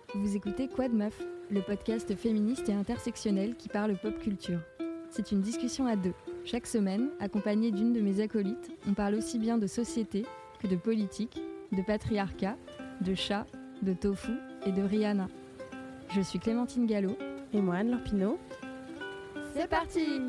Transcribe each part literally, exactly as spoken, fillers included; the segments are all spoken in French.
Vous écoutez Quoi de Meuf, le podcast féministe et intersectionnel qui parle pop culture. C'est une discussion à deux. Chaque semaine, accompagnée d'une de mes acolytes, on parle aussi bien de société que de politique, de patriarcat, de chat, de tofu et de Rihanna. Je suis Clémentine Gallo. Et moi, Anne-Laure Pinault. C'est parti!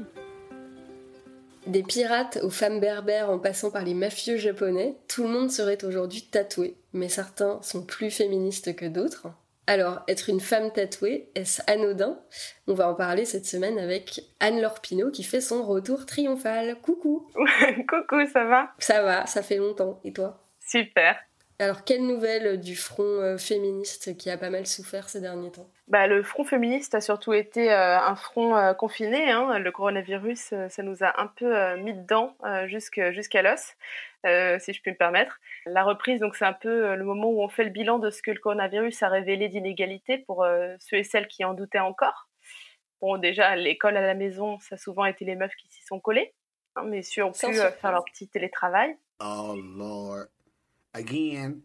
Des pirates aux femmes berbères en passant par les mafieux japonais, tout le monde serait aujourd'hui tatoué, mais certains sont plus féministes que d'autres. Alors, être une femme tatouée, est-ce anodin ? On va en parler cette semaine avec Anne-Laure Pinault qui fait son retour triomphal. Coucou! Coucou, ça va ? Ça va, ça fait longtemps. Et toi ? Super. Alors, quelle nouvelle du front euh, féministe qui a pas mal souffert ces derniers temps ? Bah, le front féministe a surtout été euh, un front euh, confiné. Hein. Le coronavirus, euh, ça nous a un peu euh, mis dedans euh, jusque, jusqu'à l'os, euh, si je puis me permettre. La reprise, donc, c'est un peu euh, le moment où on fait le bilan de ce que le coronavirus a révélé d'inégalités pour euh, ceux et celles qui en doutaient encore. Bon, déjà, l'école à la maison, ça a souvent été les meufs qui s'y sont collées, hein, mais ceux ont pu euh, faire leur petit télétravail. Oh Lord. Again.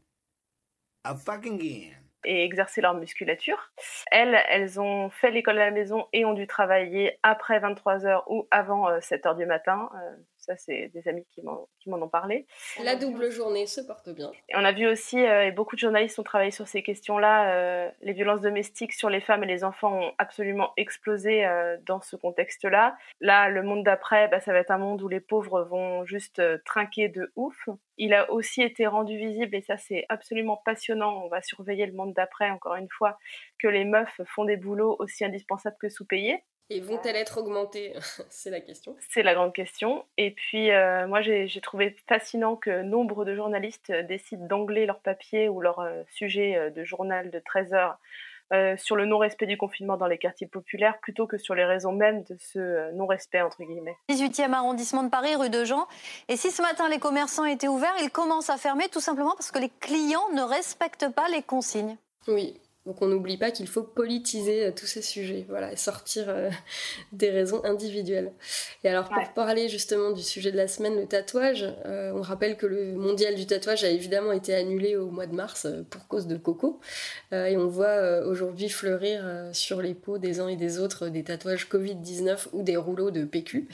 A fucking again. Et exercer leur musculature. Elles, elles ont fait l'école à la maison et ont dû travailler après vingt-trois heures ou avant euh, sept heures du matin. Euh, ça, c'est des amis qui m'en, qui m'en ont parlé. La double journée se porte bien. Et on a vu aussi, euh, et beaucoup de journalistes ont travaillé sur ces questions-là, euh, les violences domestiques sur les femmes et les enfants ont absolument explosé euh, dans ce contexte-là. Là, le monde d'après, bah, ça va être un monde où les pauvres vont juste euh, trinquer de ouf. Il a aussi été rendu visible, et ça c'est absolument passionnant, on va surveiller le monde d'après encore une fois, que les meufs font des boulots aussi indispensables que sous-payés. Et vont-elles être augmentées ? C'est la question. C'est la grande question. Et puis, euh, moi, j'ai, j'ai trouvé fascinant que nombre de journalistes décident d'angler leur papier ou leur euh, sujet euh, de journal de treize heures euh, sur le non-respect du confinement dans les quartiers populaires, plutôt que sur les raisons mêmes de ce euh, non-respect, entre guillemets. dix-huitième arrondissement de Paris, rue de Jean. Et si ce matin, les commerçants étaient ouverts, ils commencent à fermer tout simplement parce que les clients ne respectent pas les consignes. Oui. Donc on n'oublie pas qu'il faut politiser euh, tous ces sujets, voilà, et sortir euh, des raisons individuelles. Et alors pour ouais. parler justement du sujet de la semaine, le tatouage, euh, on rappelle que le mondial du tatouage a évidemment été annulé au mois de mars euh, pour cause de Coco. Euh, et on voit euh, aujourd'hui fleurir euh, sur les peaux des uns et des autres des tatouages covid dix-neuf ou des rouleaux de P Q.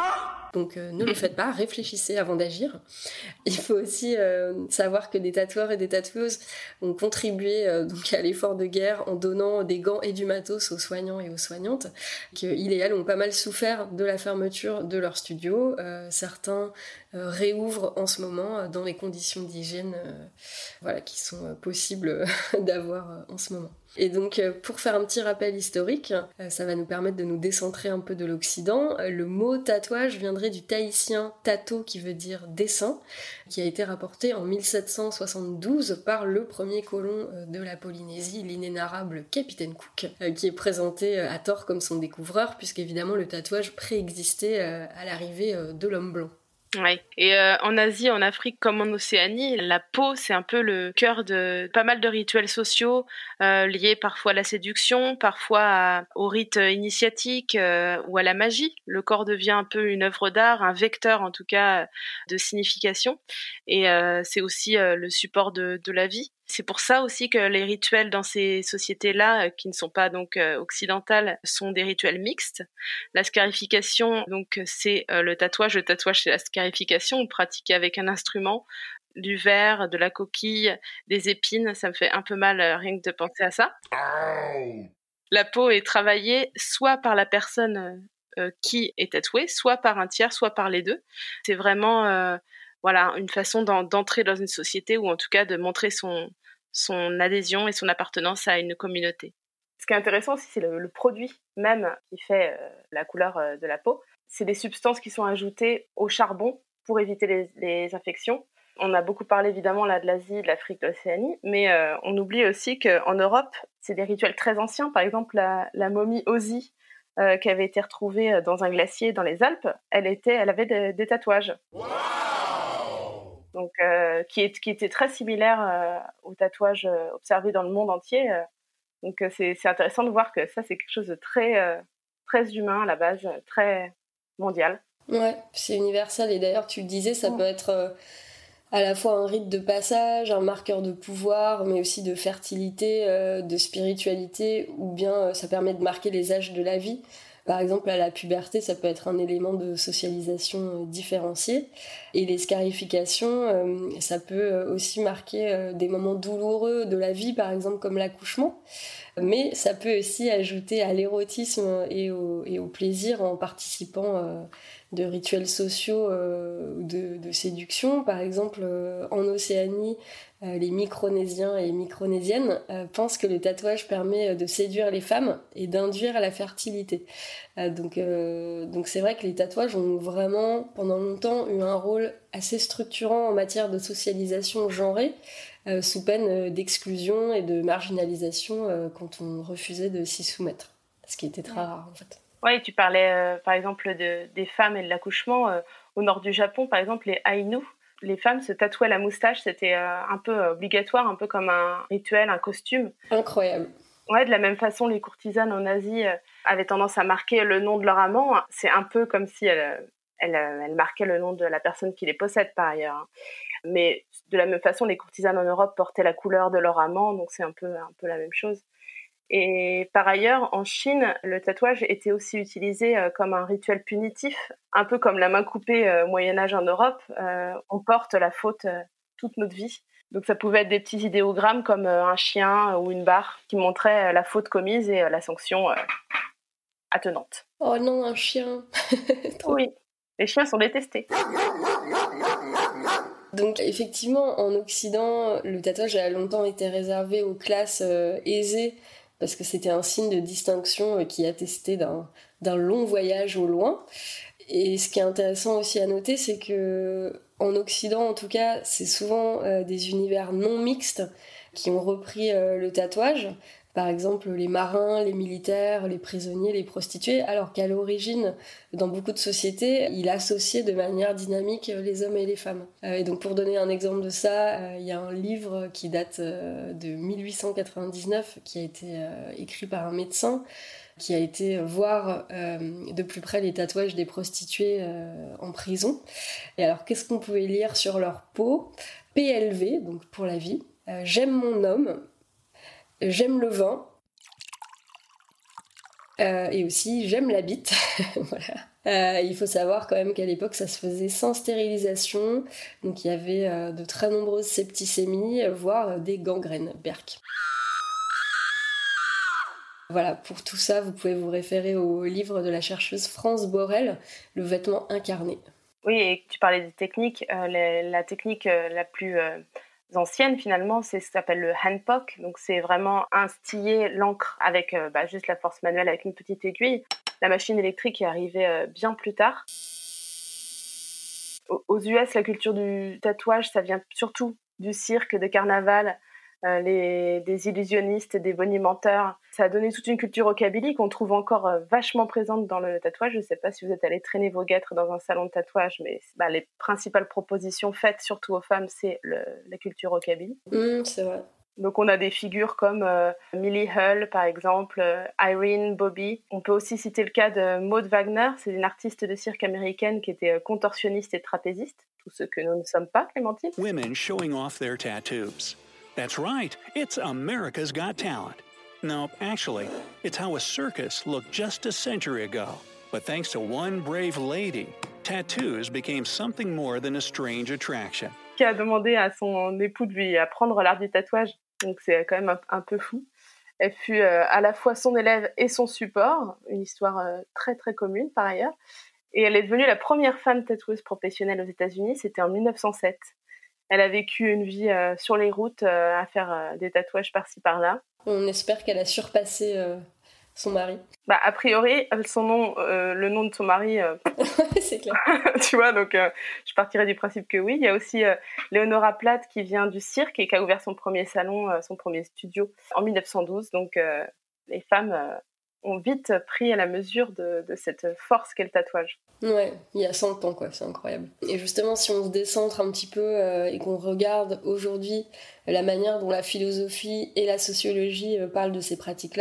Donc euh, ne le faites pas, réfléchissez avant d'agir. Il faut aussi euh, savoir que des tatoueurs et des tatoueuses ont contribué euh, donc à l'effort de guerre en donnant des gants et du matos aux soignants et aux soignantes, qu'ils et elles ont pas mal souffert de la fermeture de leur studio. Euh, certains euh, réouvrent en ce moment dans les conditions d'hygiène euh, voilà, qui sont euh, possibles d'avoir euh, en ce moment. Et donc, pour faire un petit rappel historique, ça va nous permettre de nous décentrer un peu de l'Occident. Le mot tatouage viendrait du tahitien tato, qui veut dire dessin, qui a été rapporté en mille sept cent soixante-douze par le premier colon de la Polynésie, l'inénarrable Capitaine Cook, qui est présenté à tort comme son découvreur, puisqu'évidemment le tatouage préexistait à l'arrivée de l'homme blanc. Oui, et euh, en Asie, en Afrique comme en Océanie, la peau, c'est un peu le cœur de pas mal de rituels sociaux euh, liés parfois à la séduction, parfois à, au rite initiatique euh, ou à la magie. Le corps devient un peu une œuvre d'art, un vecteur en tout cas de signification, et euh, c'est aussi euh, le support de, de la vie. C'est pour ça aussi que les rituels dans ces sociétés-là, qui ne sont pas donc euh, occidentales, sont des rituels mixtes. La scarification, donc c'est euh, le tatouage. Le tatouage, c'est la scarification, on pratique avec un instrument, du verre, de la coquille, des épines. Ça me fait un peu mal euh, rien que de penser à ça. Oh. La peau est travaillée soit par la personne euh, qui est tatouée, soit par un tiers, soit par les deux. C'est vraiment euh, voilà, une façon d'en, d'entrer dans une société, ou en tout cas de montrer son son adhésion et son appartenance à une communauté. Ce qui est intéressant aussi, c'est le, le produit même qui fait euh, la couleur euh, de la peau. C'est des substances qui sont ajoutées au charbon pour éviter les, les infections. On a beaucoup parlé évidemment là de l'Asie, de l'Afrique, de l'Océanie, mais euh, on oublie aussi qu'en Europe, c'est des rituels très anciens. Par exemple, la, la momie Ozzy, euh, qui avait été retrouvée dans un glacier dans les Alpes, elle, était, elle avait des, des tatouages. Wow. Donc, euh, qui, est, qui était très similaire euh, aux tatouages euh, observés dans le monde entier. Euh, donc, euh, c'est, c'est intéressant de voir que ça, c'est quelque chose de très, euh, très humain à la base, très mondial. Ouais, c'est universel. Et d'ailleurs, tu le disais, ça mmh. peut être... Euh... à la fois un rite de passage, un marqueur de pouvoir, mais aussi de fertilité, euh, de spiritualité, ou bien euh, ça permet de marquer les âges de la vie. Par exemple, à la puberté, ça peut être un élément de socialisation différencié. Et les scarifications, euh, ça peut aussi marquer euh, des moments douloureux de la vie, par exemple comme l'accouchement. Mais ça peut aussi ajouter à l'érotisme et au, et au plaisir en participant euh, de rituels sociaux euh, de, de séduction. Par exemple, euh, en Océanie, euh, les Micronésiens et Micronésiennes euh, pensent que le tatouage permet de séduire les femmes et d'induire à la fertilité. Euh, donc, euh, donc c'est vrai que les tatouages ont vraiment, pendant longtemps, eu un rôle assez structurant en matière de socialisation genrée, euh, sous peine d'exclusion et de marginalisation euh, quand on refusait de s'y soumettre, ce qui était très rare en fait. Oui, tu parlais euh, par exemple de, des femmes et de l'accouchement. Euh, au nord du Japon, par exemple, les Ainu, les femmes se tatouaient la moustache, c'était euh, un peu obligatoire, un peu comme un rituel, un costume. Incroyable. Ouais, de la même façon, les courtisanes en Asie euh, avaient tendance à marquer le nom de leur amant. C'est un peu comme si elles, elles, elles marquaient le nom de la personne qui les possède par ailleurs. Mais de la même façon, les courtisanes en Europe portaient la couleur de leur amant, donc c'est un peu, un peu la même chose. Et par ailleurs, en Chine, le tatouage était aussi utilisé euh, comme un rituel punitif, un peu comme la main coupée euh, au Moyen-Âge en Europe. Euh, on porte la faute euh, toute notre vie. Donc ça pouvait être des petits idéogrammes comme euh, un chien ou une barre qui montraient euh, la faute commise et euh, la sanction euh, attenante. Oh non, un chien. Oui, les chiens sont détestés. Donc effectivement, en Occident, le tatouage a longtemps été réservé aux classes euh, aisées parce que c'était un signe de distinction euh, qui attestait d'un, d'un long voyage au loin. Et ce qui est intéressant aussi à noter, c'est que en Occident, en tout cas, c'est souvent euh, des univers non mixtes qui ont repris euh, le tatouage. Par exemple, les marins, les militaires, les prisonniers, les prostituées, alors qu'à l'origine, dans beaucoup de sociétés, il associait de manière dynamique les hommes et les femmes. Euh, et donc, pour donner un exemple de ça, euh, il y a un livre qui date euh, de dix-huit cent quatre-vingt-dix-neuf, qui a été euh, écrit par un médecin, qui a été voir euh, de plus près les tatouages des prostituées euh, en prison. Et alors, qu'est-ce qu'on pouvait lire sur leur peau ? P L V, donc pour la vie, euh, j'aime mon homme, j'aime le vin, euh, et aussi j'aime la bite. Voilà. Euh, il faut savoir quand même qu'à l'époque ça se faisait sans stérilisation, donc il y avait euh, de très nombreuses septicémies, voire des gangrènes, berk. Voilà, pour tout ça, vous pouvez vous référer au livre de la chercheuse France Borel, Le vêtement incarné. Oui, et tu parlais des techniques. Euh, la, la technique euh, la plus euh, ancienne, finalement, c'est ce qui s'appelle le handpoke. Donc, c'est vraiment instiller l'encre avec euh, bah, juste la force manuelle, avec une petite aiguille. La machine électrique est arrivée euh, bien plus tard. Aux U S, la culture du tatouage, ça vient surtout du cirque, des carnavals, euh, les, des illusionnistes, des bonimenteurs. Ça a donné toute une culture rockabilly qu'on trouve encore euh, vachement présente dans le tatouage. Je ne sais pas si vous êtes allé traîner vos guêtres dans un salon de tatouage, mais bah, les principales propositions faites, surtout aux femmes, c'est le, la culture rockabilly. Mmh, c'est vrai. Donc on a des figures comme euh, Millie Hull, par exemple, euh, Irene Bobby. On peut aussi citer le cas de Maud Wagner, c'est une artiste de cirque américaine qui était contorsionniste et trapéziste, tout ce que nous ne sommes pas, Clémentine. Women showing off their tattoos. That's right, it's America's Got Talent. No, actually, it's how a circus looked just a century ago. But thanks to one brave lady, tattoos became something more than a strange attraction. Qui a demandé à son époux de lui apprendre l'art du tatouage, donc c'est quand même un, un peu fou. Elle fut euh, à la fois son élève et son support, une histoire euh, très très commune par ailleurs. Et elle est devenue la première femme tatoueuse professionnelle aux États-Unis, c'était en mille neuf cent sept. Elle a vécu une vie euh, sur les routes euh, à faire euh, des tatouages par-ci par-là. On espère qu'elle a surpassé euh, son mari. Bah, a priori, son nom, euh, le nom de son mari, euh... c'est clair. Tu vois, donc euh, je partirais du principe que oui. Il y a aussi euh, Léonora Platt qui vient du cirque et qui a ouvert son premier salon, euh, son premier studio en mille neuf cent douze. Donc euh, les femmes euh, ont vite pris à la mesure de, de cette force qu'est le tatouage. Ouais, il y a cent ans, quoi, c'est incroyable. Et justement, si on se décentre un petit peu euh, et qu'on regarde aujourd'hui la manière dont la philosophie et la sociologie euh, parlent de ces pratiques-là,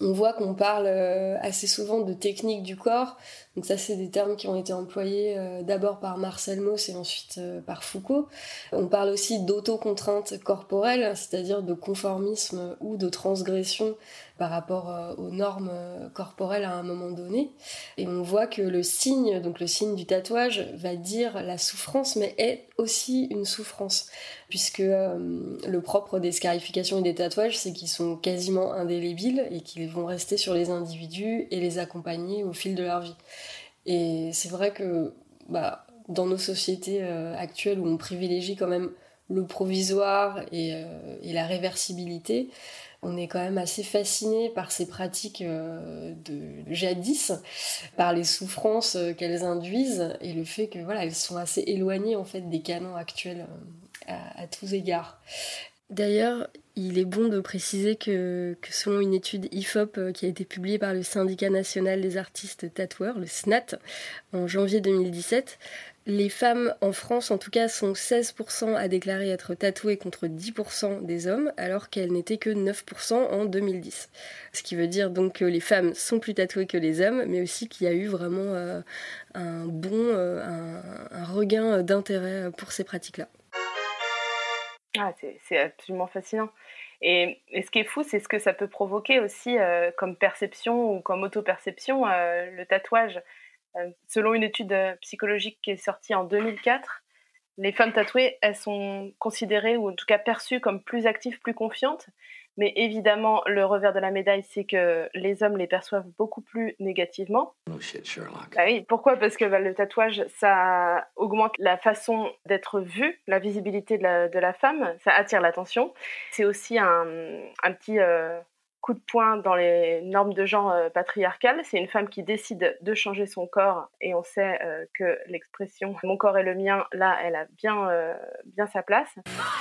On voit qu'on parle euh, assez souvent de technique du corps. Donc ça, c'est des termes qui ont été employés euh, d'abord par Marcel Mauss et ensuite euh, par Foucault. On parle aussi d'autocontrainte corporelle, c'est-à-dire de conformisme ou de transgression par rapport euh, aux normes euh, corporelles à un moment donné. Et on voit que le signe, donc le signe du tatouage, va dire la souffrance, mais est aussi une souffrance. Puisque euh, le propre des scarifications et des tatouages, c'est qu'ils sont quasiment indélébiles et qu'ils vont rester sur les individus et les accompagner au fil de leur vie. Et c'est vrai que bah, dans nos sociétés euh, actuelles où on privilégie quand même le provisoire et, euh, et la réversibilité, on est quand même assez fasciné par ces pratiques euh, de jadis, par les souffrances euh, qu'elles induisent et le fait que voilà, elles sont assez éloignées en fait des canons actuels euh, à, à tous égards. D'ailleurs, il est bon de préciser que, que selon une étude I F O P euh, qui a été publiée par le Syndicat national des artistes tatoueurs, le S N A T, en janvier deux mille dix-sept, les femmes en France, en tout cas, sont seize pour cent à déclarer être tatouées contre dix pour cent des hommes, alors qu'elles n'étaient que neuf pour cent en deux mille dix. Ce qui veut dire donc que les femmes sont plus tatouées que les hommes, mais aussi qu'il y a eu vraiment euh, un bon, euh, un, un regain d'intérêt pour ces pratiques-là. Ah, c'est, c'est absolument fascinant. Et, et ce qui est fou, c'est ce que ça peut provoquer aussi euh, comme perception ou comme auto-perception, euh, le tatouage. Euh, selon une étude euh, psychologique qui est sortie en deux mille quatre, les femmes tatouées, elles sont considérées, ou en tout cas perçues comme plus actives, plus confiantes. Mais évidemment, le revers de la médaille, c'est que les hommes les perçoivent beaucoup plus négativement. No shit, Sherlock. Bah oui, pourquoi ? Parce que bah, le tatouage, ça augmente la façon d'être vue, la visibilité de la, de la femme, ça attire l'attention. C'est aussi un, un petit euh, coup de poing dans les normes de genre euh, patriarcales. C'est une femme qui décide de changer son corps et on sait euh, que l'expression « mon corps est le mien », là, elle a bien, euh, bien sa place.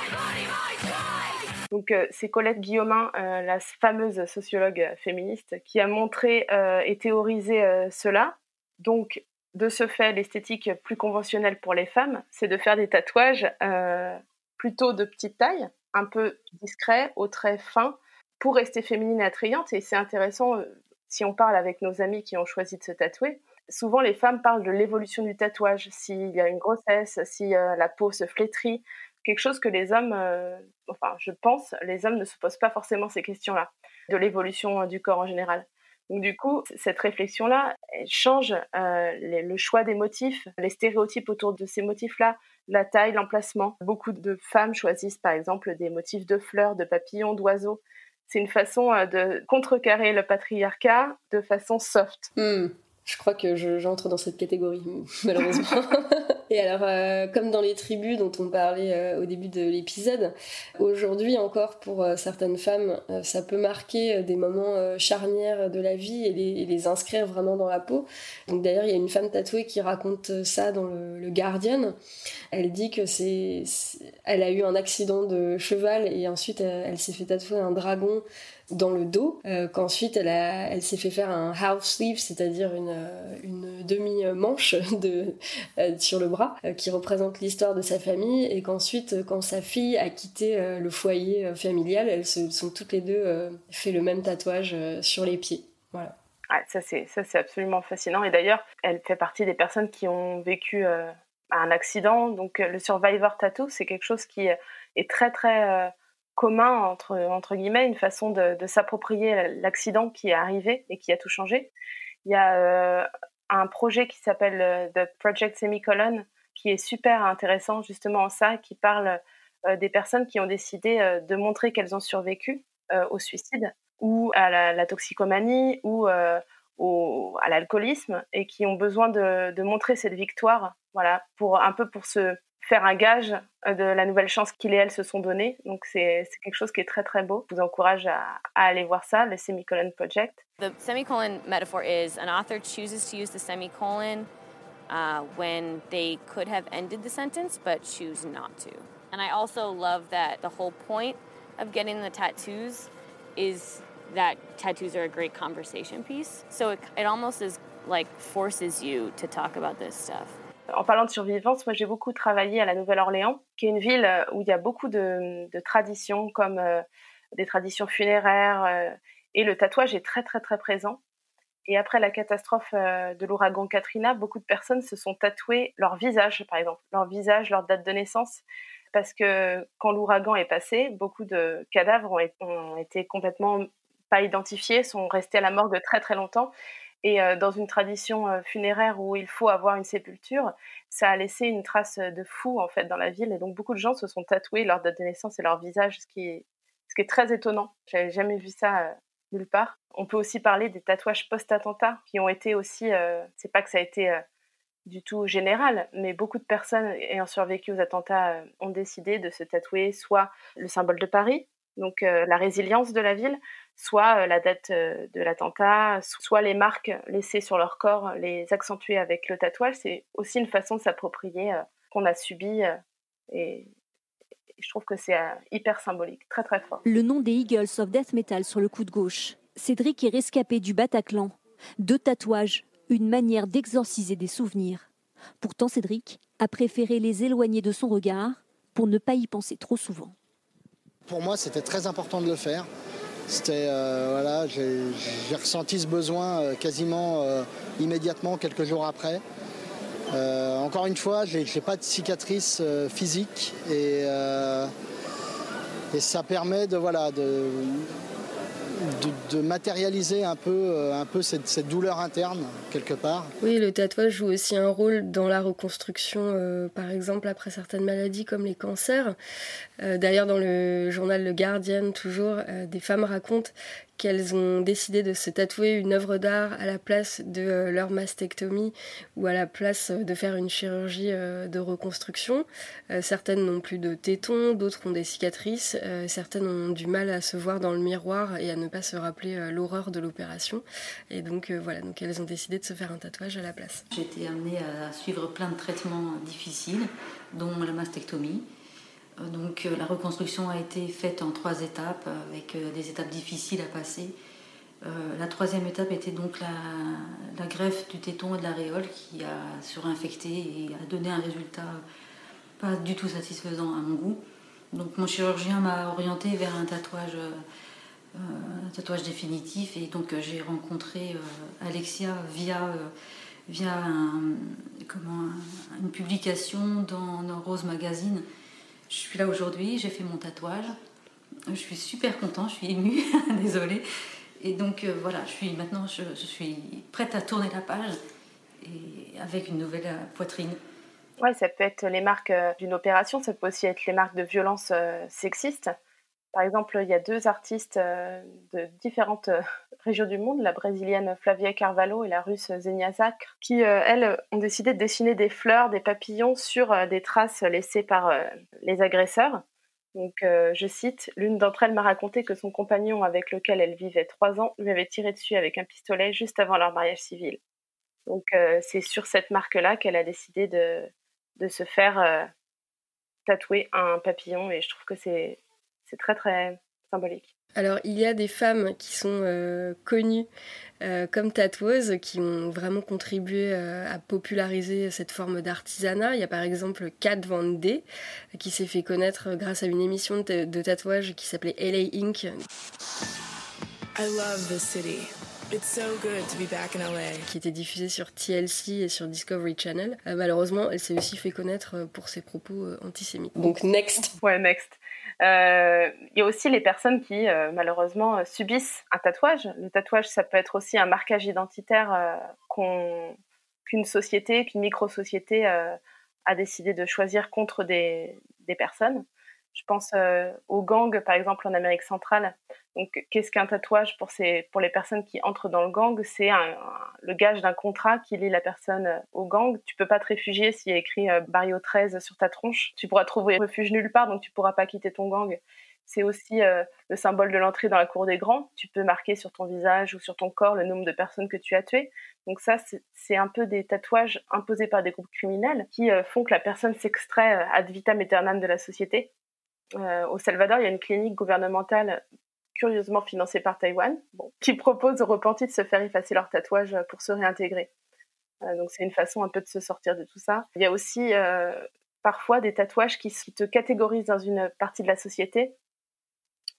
Donc euh, c'est Colette Guillaumin, euh, la fameuse sociologue féministe, qui a montré euh, et théorisé euh, cela. Donc de ce fait, l'esthétique plus conventionnelle pour les femmes, c'est de faire des tatouages euh, plutôt de petite taille, un peu discrets, aux traits fins, pour rester féminine et attrayante. Et c'est intéressant, euh, si on parle avec nos amis qui ont choisi de se tatouer, souvent les femmes parlent de l'évolution du tatouage, s'il y a une grossesse, si euh, la peau se flétrit, quelque chose que les hommes, euh, enfin je pense, les hommes ne se posent pas forcément ces questions-là, de l'évolution du corps en général. Donc du coup, cette réflexion-là, elle change euh, les, le choix des motifs, les stéréotypes autour de ces motifs-là, la taille, l'emplacement. Beaucoup de femmes choisissent par exemple des motifs de fleurs, de papillons, d'oiseaux. C'est une façon euh, de contrecarrer le patriarcat de façon soft. Mmh. Je crois que je, j'entre dans cette catégorie, malheureusement. Et alors, euh, comme dans les tribus dont on parlait euh, au début de l'épisode, aujourd'hui encore, pour euh, certaines femmes, euh, ça peut marquer euh, des moments euh, charnières de la vie et les, et les inscrire vraiment dans la peau. Donc d'ailleurs, il y a une femme tatouée qui raconte ça dans le, le Guardian. Elle dit que c'est, c'est... elle a eu un accident de cheval et ensuite elle, elle s'est fait tatouer un dragon dans le dos, euh, qu'ensuite elle, a, elle s'est fait faire un half sleeve, c'est-à-dire une, une demi-manche de, euh, sur le bras, euh, qui représente l'histoire de sa famille, et qu'ensuite, quand sa fille a quitté euh, le foyer euh, familial, elles se sont toutes les deux euh, fait le même tatouage euh, sur les pieds. Voilà. Ouais, ça, c'est, ça, c'est absolument fascinant. Et d'ailleurs, elle fait partie des personnes qui ont vécu euh, un accident. Donc, le survivor tattoo, c'est quelque chose qui est très, très... Euh, commun, entre, entre guillemets, une façon de, de s'approprier l'accident qui est arrivé et qui a tout changé. Il y a euh, un projet qui s'appelle euh, The Project Semicolon, qui est super intéressant justement en ça, qui parle euh, des personnes qui ont décidé euh, de montrer qu'elles ont survécu euh, au suicide ou à la, la toxicomanie ou euh, au, à l'alcoolisme et qui ont besoin de, de montrer cette victoire, voilà, pour, un peu pour se faire un gage de la nouvelle chance qu'il et elle se sont donnée. Donc c'est, c'est quelque chose qui est très très beau. Je vous encourage à, à aller voir ça, le Semicolon Project. The semicolon metaphor is an author chooses to use the semicolon uh, when they could have ended the sentence but choose not to. And I also love that the whole point of getting the tattoos is that tattoos are a great conversation piece. So it, it almost is like forces you to talk about this stuff. En parlant de survivance, moi j'ai beaucoup travaillé à la Nouvelle-Orléans, qui est une ville où il y a beaucoup de, de traditions, comme euh, des traditions funéraires. Euh, Et le tatouage est très, très, très présent. Et après la catastrophe euh, de l'ouragan Katrina, beaucoup de personnes se sont tatouées leur visage, par exemple, leur visage, leur date de naissance, parce que quand l'ouragan est passé, beaucoup de cadavres ont été, ont été complètement pas identifiés, sont restés à la morgue très, très longtemps. Et euh, dans une tradition euh, funéraire où il faut avoir une sépulture, ça a laissé une trace de fou en fait dans la ville. Et donc beaucoup de gens se sont tatoués leur date de naissance et leur visage, ce qui est, ce qui est très étonnant. J'avais jamais vu ça euh, nulle part. On peut aussi parler des tatouages post-attentat qui ont été aussi. Euh, c'est pas que ça a été euh, du tout général, mais beaucoup de personnes ayant survécu aux attentats euh, ont décidé de se tatouer soit le symbole de Paris, donc euh, la résilience de la ville, soit euh, la date euh, de l'attentat, soit les marques laissées sur leur corps, les accentuer avec le tatouage. C'est aussi une façon de s'approprier euh, qu'on a subi euh, et, et je trouve que c'est euh, hyper symbolique, très très fort. Le nom des Eagles of Death Metal sur le coude gauche. Cédric est rescapé du Bataclan. Deux tatouages, une manière d'exorciser des souvenirs. Pourtant, Cédric a préféré les éloigner de son regard pour ne pas y penser trop souvent. Pour moi, c'était très important de le faire. C'était, euh, voilà, j'ai, j'ai ressenti ce besoin euh, quasiment euh, immédiatement, quelques jours après. Euh, encore une fois, j'ai, j'ai pas de cicatrice euh, physique et, euh, et ça permet de, voilà, de, de, de matérialiser un peu, euh, un peu cette, cette douleur interne, quelque part. Oui, le tatouage joue aussi un rôle dans la reconstruction, euh, par exemple, après certaines maladies comme les cancers. Euh, d'ailleurs, dans le journal Le Guardian, toujours, euh, des femmes racontent qu'elles ont décidé de se tatouer une œuvre d'art à la place de euh, leur mastectomie ou à la place de faire une chirurgie euh, de reconstruction. Euh, certaines n'ont plus de tétons, d'autres ont des cicatrices, euh, certaines ont du mal à se voir dans le miroir et à ne pas se rappeler euh, l'horreur de l'opération. Et donc, euh, voilà, donc elles ont décidé de se faire un tatouage à la place. J'ai été amenée à suivre plein de traitements difficiles, dont la mastectomie. Donc euh, la reconstruction a été faite en trois étapes, avec euh, des étapes difficiles à passer. Euh, la troisième étape était donc la, la greffe du téton et de l'aréole qui a surinfecté et a donné un résultat pas du tout satisfaisant à mon goût. Donc mon chirurgien m'a orientée vers un tatouage, euh, un tatouage définitif et donc euh, j'ai rencontré euh, Alexia via, euh, via un, comment, une publication dans, dans Rose Magazine. Je suis là aujourd'hui, j'ai fait mon tatouage. Je suis super contente, je suis émue, désolée. Et donc euh, voilà, je suis, maintenant je, je suis prête à tourner la page et avec une nouvelle euh, poitrine. Ouais, ça peut être les marques euh, d'une opération, ça peut aussi être les marques de violences euh, sexistes. Par exemple, il y a deux artistes euh, de différentes euh, régions du monde, la brésilienne Flavia Carvalho et la russe Zenia Zakr, qui, euh, elles, ont décidé de dessiner des fleurs, des papillons sur euh, des traces laissées par euh, les agresseurs. Donc, euh, je cite, l'une d'entre elles m'a raconté que son compagnon avec lequel elle vivait trois ans lui avait tiré dessus avec un pistolet juste avant leur mariage civil. Donc, euh, c'est sur cette marque-là qu'elle a décidé de, de se faire euh, tatouer un papillon et je trouve que c'est C'est très, très symbolique. Alors, il y a des femmes qui sont euh, connues euh, comme tatoueuses, qui ont vraiment contribué euh, à populariser cette forme d'artisanat. Il y a par exemple Kat Von D, qui s'est fait connaître grâce à une émission de, de tatouage qui s'appelait L A Ink. I love this city. It's so good to be back in L A. Qui était diffusée sur T L C et sur Discovery Channel. Euh, malheureusement, elle s'est aussi fait connaître pour ses propos euh, antisémites. Donc, next. Ouais, next. Il euh, y a aussi les personnes qui, euh, malheureusement, subissent un tatouage. Le tatouage, ça peut être aussi un marquage identitaire euh, qu'on, qu'une société, qu'une micro-société euh, a décidé de choisir contre des, des personnes. Je pense euh, aux gangs, par exemple, en Amérique centrale. Donc, qu'est-ce qu'un tatouage pour, ces, pour les personnes qui entrent dans le gang ? C'est un, un, le gage d'un contrat qui lie la personne au gang. Tu peux pas te réfugier s'il y a écrit euh, Barrio treize sur ta tronche. Tu pourras trouver refuge nulle part, donc tu pourras pas quitter ton gang. C'est aussi euh, le symbole de l'entrée dans la cour des grands. Tu peux marquer sur ton visage ou sur ton corps le nombre de personnes que tu as tuées. Donc ça, c'est, c'est un peu des tatouages imposés par des groupes criminels qui euh, font que la personne s'extrait euh, ad vitam aeternam de la société. Euh, au Salvador, il y a une clinique gouvernementale curieusement financée par Taïwan, bon, qui propose aux repentis de se faire effacer leur tatouage pour se réintégrer. Euh, donc c'est une façon un peu de se sortir de tout ça. Il y a aussi euh, parfois des tatouages qui, qui te catégorisent dans une partie de la société.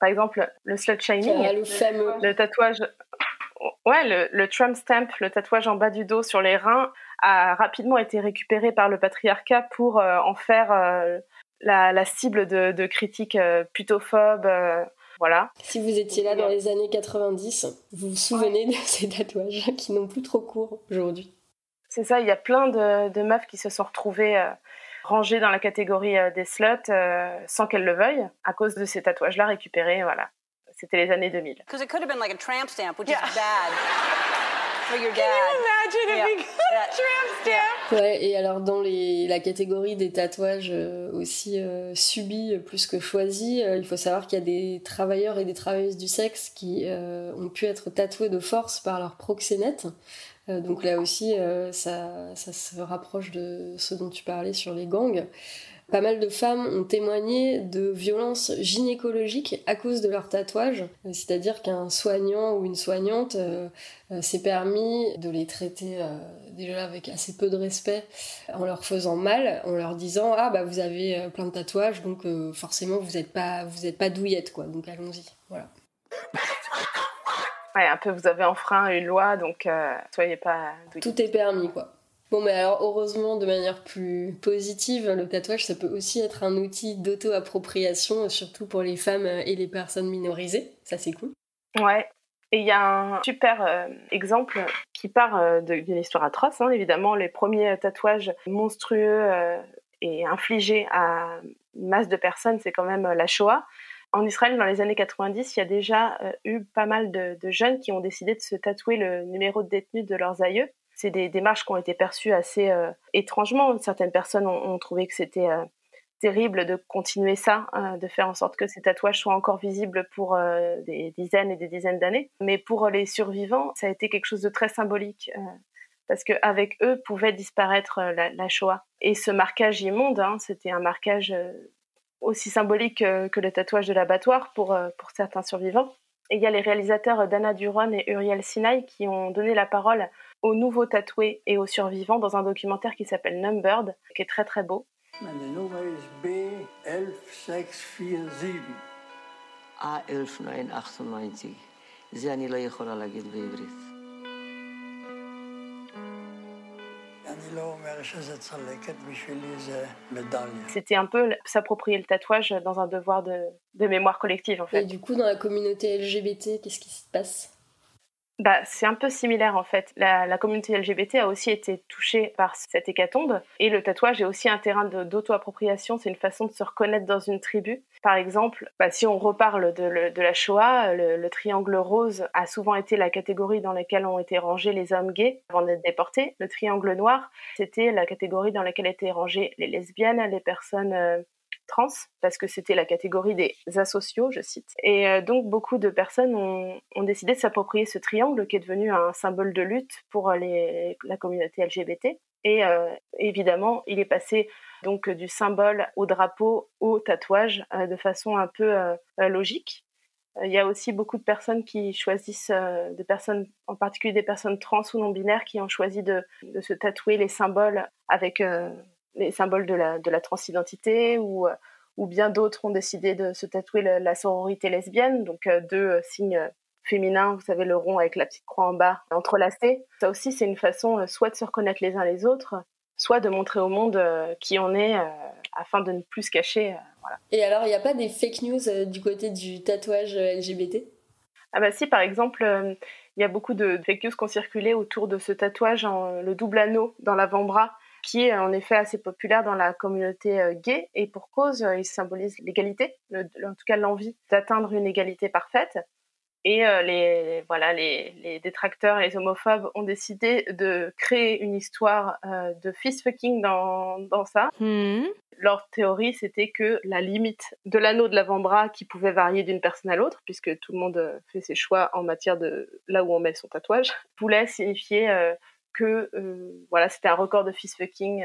Par exemple, le slut-shaming, ah, le, fameux. le tatouage, ouais, le, le Trump stamp, le tatouage en bas du dos sur les reins, a rapidement été récupéré par le patriarcat pour euh, en faire euh, la, la cible de, de critiques euh, putophobes. Euh, voilà. Si vous étiez là dans les années quatre-vingt-dix, vous vous souvenez de ces tatouages qui n'ont plus trop cours aujourd'hui. C'est ça, il y a plein de, de meufs qui se sont retrouvées euh, rangées dans la catégorie euh, des sluts euh, sans qu'elles le veuillent, à cause de ces tatouages-là récupérés, voilà. C'était les années deux mille. Because it could have been like a tramp stamp, which yeah. is bad for your dad. Can you imagine yeah. if he got a tramp stamp? Ouais, et alors dans les, la catégorie des tatouages euh, aussi euh, subis plus que choisis, euh, il faut savoir qu'il y a des travailleurs et des travailleuses du sexe qui euh, ont pu être tatoués de force par leur proxénète. Euh, donc là aussi, euh, ça, ça se rapproche de ce dont tu parlais sur les gangs. Pas mal de femmes ont témoigné de violences gynécologiques à cause de leur tatouage, c'est-à-dire qu'un soignant ou une soignante euh, euh, s'est permis de les traiter euh, déjà avec assez peu de respect en leur faisant mal, en leur disant « Ah bah vous avez euh, plein de tatouages, donc euh, forcément vous n'êtes pas, vous êtes pas douillette, quoi, donc allons-y. » Voilà. Ouais, un peu, vous avez enfreint une loi, donc euh, soyez pas douillette. Tout est permis, quoi. Bon, mais alors, heureusement, de manière plus positive, le tatouage, ça peut aussi être un outil d'auto-appropriation, surtout pour les femmes et les personnes minorisées. Ça, c'est cool. Ouais. Et il y a un super euh, exemple qui part euh, de, d'une histoire atroce, hein, évidemment. Les premiers tatouages monstrueux euh, et infligés à une masse de personnes, c'est quand même la Shoah. En Israël, dans les années quatre-vingt-dix, il y a déjà euh, eu pas mal de, de jeunes qui ont décidé de se tatouer le numéro de détenu de leurs aïeux. C'est des démarches qui ont été perçues assez euh, étrangement. Certaines personnes ont, ont trouvé que c'était euh, terrible de continuer ça, euh, de faire en sorte que ces tatouages soient encore visibles pour euh, des dizaines et des dizaines d'années. Mais pour les survivants, ça a été quelque chose de très symbolique, euh, parce qu'avec eux pouvait disparaître euh, la, la Shoah. Et ce marquage immonde, hein, c'était un marquage euh, aussi symbolique que, que le tatouage de l'abattoir pour, euh, pour certains survivants. Et il y a les réalisateurs Dana Duron et Uriel Sinai qui ont donné la parole aux nouveaux tatoués et aux survivants dans un documentaire qui s'appelle Numbered, qui est très très beau. Meine Nummer ist B elf sechs vier sieben. A elf neun achtundneunzig. זה אני לא יכולה להגיד בעברית. אני לא אומר שזה צלקת, בשבילי זה מדליה. C'était un peu s'approprier le tatouage dans un devoir de, de mémoire collective, en fait. Et du coup, dans la communauté L G B T, qu'est-ce qui se passe ? Bah, c'est un peu similaire en fait. La, la communauté L G B T a aussi été touchée par cette hécatombe et le tatouage est aussi un terrain de, d'auto-appropriation, c'est une façon de se reconnaître dans une tribu. Par exemple, bah, si on reparle de, le, de la Shoah, le, le triangle rose a souvent été la catégorie dans laquelle ont été rangés les hommes gays avant d'être déportés. Le triangle noir, c'était la catégorie dans laquelle étaient rangées les lesbiennes, les personnes euh, trans, parce que c'était la catégorie des asociaux, je cite. Et euh, donc, beaucoup de personnes ont, ont décidé de s'approprier ce triangle qui est devenu un symbole de lutte pour les, la communauté L G B T. Et euh, évidemment, il est passé donc du symbole au drapeau au tatouage euh, de façon un peu euh, logique. Il y a aussi beaucoup de personnes qui choisissent, euh, de personnes, en particulier des personnes trans ou non-binaires, qui ont choisi de, de se tatouer les symboles avec euh, les symboles de la, de la transidentité, ou, ou bien d'autres ont décidé de se tatouer la, la sororité lesbienne, donc euh, deux euh, signes féminins, vous savez, le rond avec la petite croix en bas, entrelacée. Ça aussi, c'est une façon euh, soit de se reconnaître les uns les autres, soit de montrer au monde euh, qui on est, euh, afin de ne plus se cacher. Euh, voilà. Et alors, il n'y a pas des fake news euh, du côté du tatouage L G B T ? Ah bah si, par exemple, il euh, y a beaucoup de fake news qui ont circulé autour de ce tatouage, en, le double anneau dans l'avant-bras, qui est en effet assez populaire dans la communauté euh, gay, et pour cause, euh, il symbolise l'égalité, le, en tout cas l'envie d'atteindre une égalité parfaite. Et euh, les, voilà, les, les détracteurs et les homophobes ont décidé de créer une histoire euh, de fist-fucking dans, dans ça. Mmh. Leur théorie, c'était que la limite de l'anneau de l'avant-bras, qui pouvait varier d'une personne à l'autre, puisque tout le monde fait ses choix en matière de là où on met son tatouage, voulait signifier euh, que euh, voilà, c'était un record de fist-fucking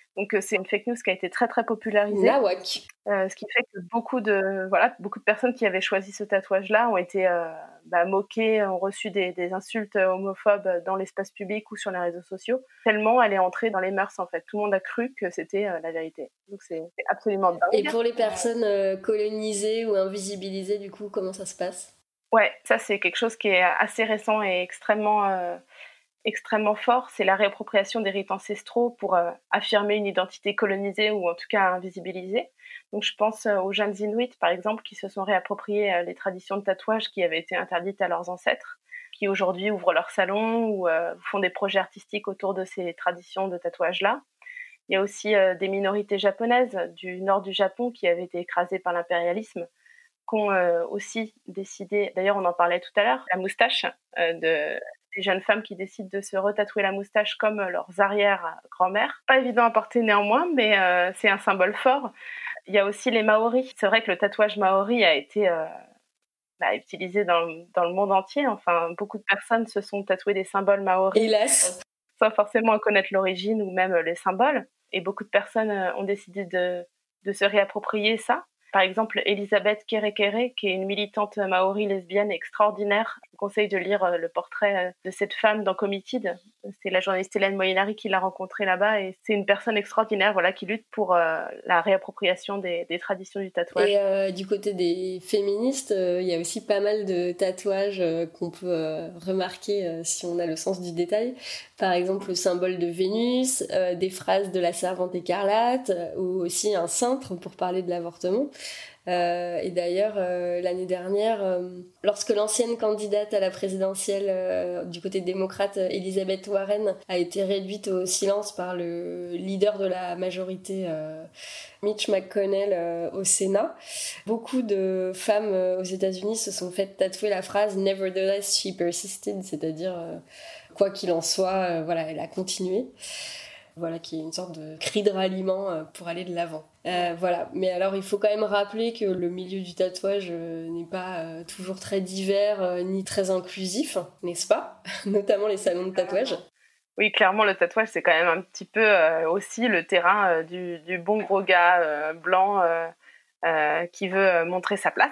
Donc c'est une fake news qui a été très très popularisée. Nawak. Euh, ce qui fait que beaucoup de voilà beaucoup de personnes qui avaient choisi ce tatouage-là ont été euh, bah, moquées, ont reçu des, des insultes homophobes dans l'espace public ou sur les réseaux sociaux. Tellement elle est entrée dans les mœurs en fait. Tout le monde a cru que c'était euh, la vérité. Donc c'est, c'est absolument dingue. Et pour les personnes euh, colonisées ou invisibilisées, du coup, comment ça se passe ? Ouais, ça c'est quelque chose qui est assez récent et extrêmement euh, extrêmement fort, c'est la réappropriation des rites ancestraux pour euh, affirmer une identité colonisée ou en tout cas invisibilisée. Donc je pense euh, aux jeunes Inuits par exemple qui se sont réappropriés euh, les traditions de tatouage qui avaient été interdites à leurs ancêtres, qui aujourd'hui ouvrent leur salon ou euh, font des projets artistiques autour de ces traditions de tatouage-là. Il y a aussi euh, des minorités japonaises du nord du Japon qui avaient été écrasées par l'impérialisme, qui ont euh, aussi décidé, d'ailleurs on en parlait tout à l'heure, la moustache euh, de... des jeunes femmes qui décident de se retatouer la moustache comme leurs arrière-grand-mères. Pas évident à porter néanmoins, mais euh, c'est un symbole fort. Il y a aussi les Maoris. C'est vrai que le tatouage Maori a été euh, bah, utilisé dans, dans le monde entier. Enfin, beaucoup de personnes se sont tatouées des symboles Maoris. Hélas. Sans forcément connaître l'origine ou même les symboles. Et beaucoup de personnes ont décidé de, de se réapproprier ça. Par exemple, Elisabeth Kerekere, qui est une militante maori lesbienne extraordinaire. Je vous conseille de lire le portrait de cette femme dans Committed. C'est la journaliste Hélène Molinari qui l'a rencontrée là-bas et c'est une personne extraordinaire, voilà, qui lutte pour euh, la réappropriation des, des traditions du tatouage. Et euh, du côté des féministes, il euh, y a aussi pas mal de tatouages euh, qu'on peut euh, remarquer euh, si on a le sens du détail. Par exemple, le symbole de Vénus, euh, des phrases de la Servante écarlate euh, ou aussi un cintre pour parler de l'avortement. Euh, et d'ailleurs, euh, l'année dernière, euh, lorsque l'ancienne candidate à la présidentielle euh, du côté démocrate, Elizabeth Warren, a été réduite au silence par le leader de la majorité, euh, Mitch McConnell, euh, au Sénat, beaucoup de femmes euh, aux États-Unis se sont faites tatouer la phrase « Nevertheless, she persisted », c'est-à-dire euh, « quoi qu'il en soit, euh, voilà, elle a continué ». Voilà, qui est une sorte de cri de ralliement pour aller de l'avant. Euh, voilà, mais alors il faut quand même rappeler que le milieu du tatouage euh, n'est pas euh, toujours très divers euh, ni très inclusif, n'est-ce pas ? Notamment les salons de tatouage. Oui, clairement, le tatouage, c'est quand même un petit peu euh, aussi le terrain euh, du, du bon gros gars euh, blanc euh, euh, qui veut montrer sa place.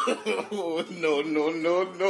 Oh, non, non, non, non.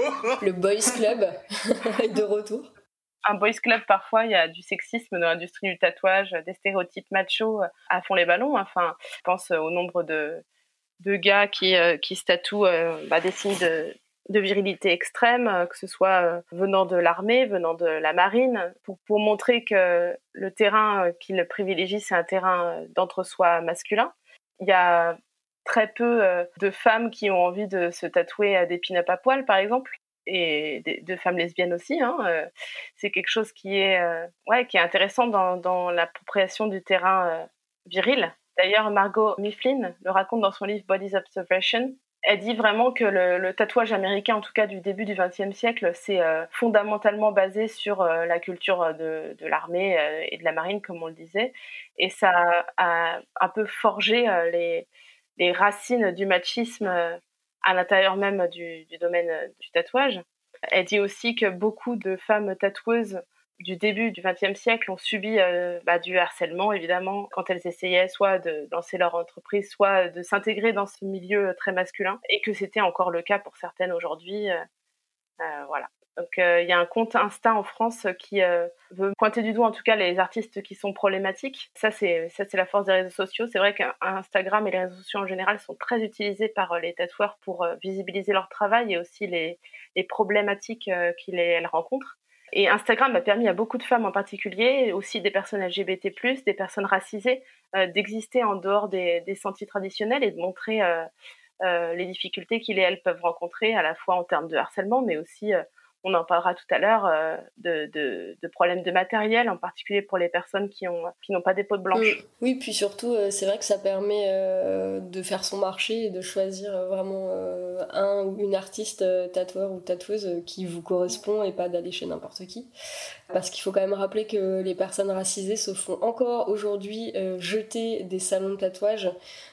Le boys club est de retour. Un boys club, parfois, il y a du sexisme dans l'industrie du tatouage, des stéréotypes machos à fond les ballons. Enfin, je pense au nombre de, de gars qui, euh, qui se tatouent euh, bah, des signes de, de virilité extrême, euh, que ce soit euh, venant de l'armée, venant de la marine, pour, pour montrer que le terrain euh, qu'ils privilégient, c'est un terrain d'entre-soi masculin. Il y a très peu euh, de femmes qui ont envie de se tatouer des pin-up à poil, par exemple. Et de, de femmes lesbiennes aussi, hein. Euh, c'est quelque chose qui est, euh, ouais, qui est intéressant dans, dans l'appropriation du terrain euh, viril. D'ailleurs, Margot Mifflin le raconte dans son livre Bodies Observation. Elle dit vraiment que le, le tatouage américain, en tout cas du début du vingtième siècle, c'est euh, fondamentalement basé sur euh, la culture de, de l'armée euh, et de la marine, comme on le disait. Et ça a, a un peu forgé euh, les, les racines du machisme euh, à l'intérieur même du, du domaine du tatouage. Elle dit aussi que beaucoup de femmes tatoueuses du début du vingtième siècle ont subi euh, bah, du harcèlement, évidemment, quand elles essayaient soit de lancer leur entreprise, soit de s'intégrer dans ce milieu très masculin, et que c'était encore le cas pour certaines aujourd'hui. Euh, euh, voilà. Donc il euh, y a un compte Insta en France qui euh, veut pointer du doigt en tout cas les artistes qui sont problématiques. Ça c'est, ça, c'est la force des réseaux sociaux. C'est vrai qu'Instagram et les réseaux sociaux en général sont très utilisés par euh, les tatoueurs pour euh, visibiliser leur travail et aussi les, les problématiques euh, qu'elles rencontrent. Et Instagram a permis à beaucoup de femmes en particulier, aussi des personnes L G B T plus, des personnes racisées, euh, d'exister en dehors des, des sentiers traditionnels et de montrer euh, euh, les difficultés qu'ils et elles peuvent rencontrer à la fois en termes de harcèlement mais aussi... Euh, on en parlera tout à l'heure, euh, de, de, de problèmes de matériel, en particulier pour les personnes qui ont qui n'ont pas des peaux blanches. Mmh. Oui, puis surtout, euh, c'est vrai que ça permet euh, de faire son marché et de choisir vraiment euh, un ou une artiste euh, tatoueur ou tatoueuse euh, qui vous correspond et pas d'aller chez n'importe qui. Parce qu'il faut quand même rappeler que les personnes racisées se font encore aujourd'hui euh, jeter des salons de tatouage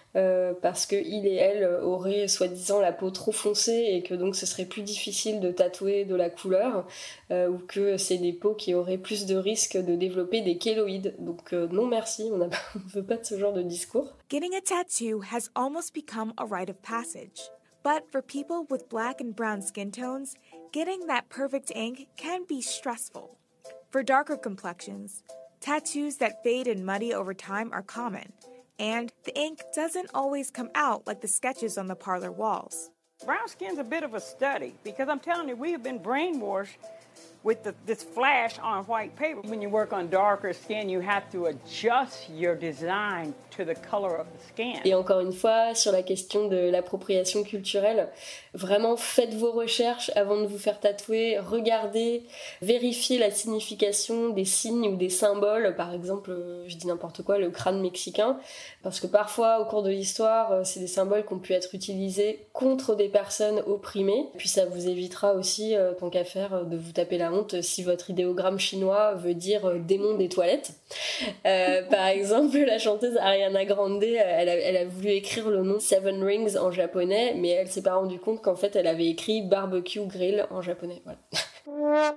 euh, parce qu'il et elle auraient soi-disant la peau trop foncée et que donc ce serait plus difficile de tatouer de la couleur, euh, ou que c'est des peaux qui auraient plus de risques de développer des kéloïdes. Donc euh, non merci, on ne veut pas de ce genre de discours. Getting a tattoo has almost become a rite of passage. But for people with black and brown skin tones, getting that perfect ink can be stressful. For darker complexions, tattoos that fade and muddy over time are common, and the ink doesn't always come out like the sketches on the parlor walls. Brown skin's a bit of a study because I'm telling you, we have been brainwashed with the, this flash on white paper. When you work on darker skin, you have to adjust your design to the color of the skin. Et encore une fois, sur la question de l'appropriation culturelle, vraiment faites vos recherches avant de vous faire tatouer, regardez, vérifiez la signification des signes ou des symboles, par exemple, je dis n'importe quoi, le crâne mexicain, parce que parfois, au cours de l'histoire, c'est des symboles qui ont pu être utilisés contre des personnes opprimées, puis ça vous évitera aussi, tant qu'à faire, de vous taper la honte si votre idéogramme chinois veut dire démon des toilettes. Euh, par exemple, la chanteuse Ariana Grande, elle a, elle a voulu écrire le nom Seven Rings en japonais, mais elle s'est pas rendue compte qu'en fait elle avait écrit barbecue grill en japonais. Voilà.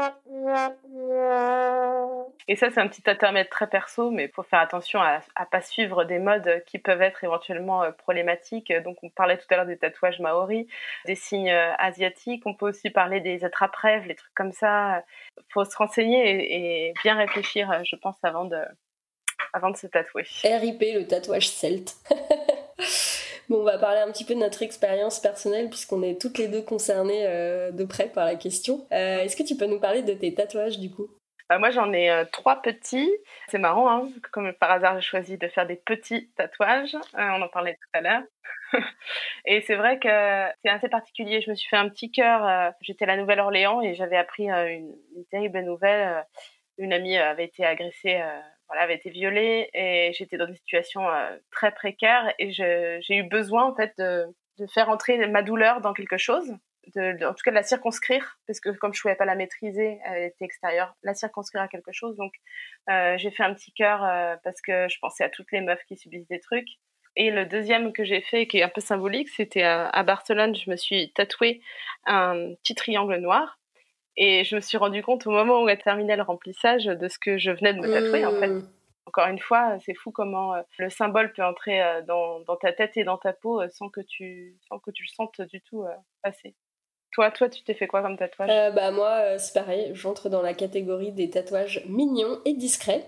Et ça, c'est un petit intermède très perso, mais il faut faire attention à ne pas suivre des modes qui peuvent être éventuellement problématiques. Donc, on parlait tout à l'heure des tatouages maoris, des signes asiatiques. On peut aussi parler des attrape-rêves, les trucs comme ça. Il faut se renseigner et, et bien réfléchir, je pense, avant de, avant de se tatouer. R I P, le tatouage celte. Bon, on va parler un petit peu de notre expérience personnelle puisqu'on est toutes les deux concernées euh, de près par la question. Euh, est-ce que tu peux nous parler de tes tatouages du coup ? Euh, moi, j'en ai euh, trois petits. C'est marrant, hein, comme par hasard, j'ai choisi de faire des petits tatouages. Euh, on en parlait tout à l'heure. Et c'est vrai que c'est assez particulier. Je me suis fait un petit cœur. Euh, j'étais à la Nouvelle-Orléans et j'avais appris euh, une, une terrible nouvelle. Euh, une amie avait été agressée, euh, voilà, avait été violée et j'étais dans une situation euh, très précaire et je, j'ai eu besoin en fait de, de faire entrer ma douleur dans quelque chose. De, de, en tout cas de la circonscrire, parce que comme je ne pouvais pas la maîtriser, elle était extérieure, la circonscrire à quelque chose. Donc euh, j'ai fait un petit cœur euh, parce que je pensais à toutes les meufs qui subissent des trucs. Et le deuxième que j'ai fait, qui est un peu symbolique, c'était à, à Barcelone, je me suis tatoué un petit triangle noir. Et je me suis rendu compte au moment où elle terminait le remplissage de ce que je venais de me tatouer, mmh. en fait. Encore une fois, c'est fou comment euh, le symbole peut entrer euh, dans, dans ta tête et dans ta peau euh, sans que tu, sans que tu le sentes du tout euh, passer. Toi, toi, tu t'es fait quoi comme tatouage ? euh, Bah moi, euh, c'est pareil. J'entre dans la catégorie des tatouages mignons et discrets.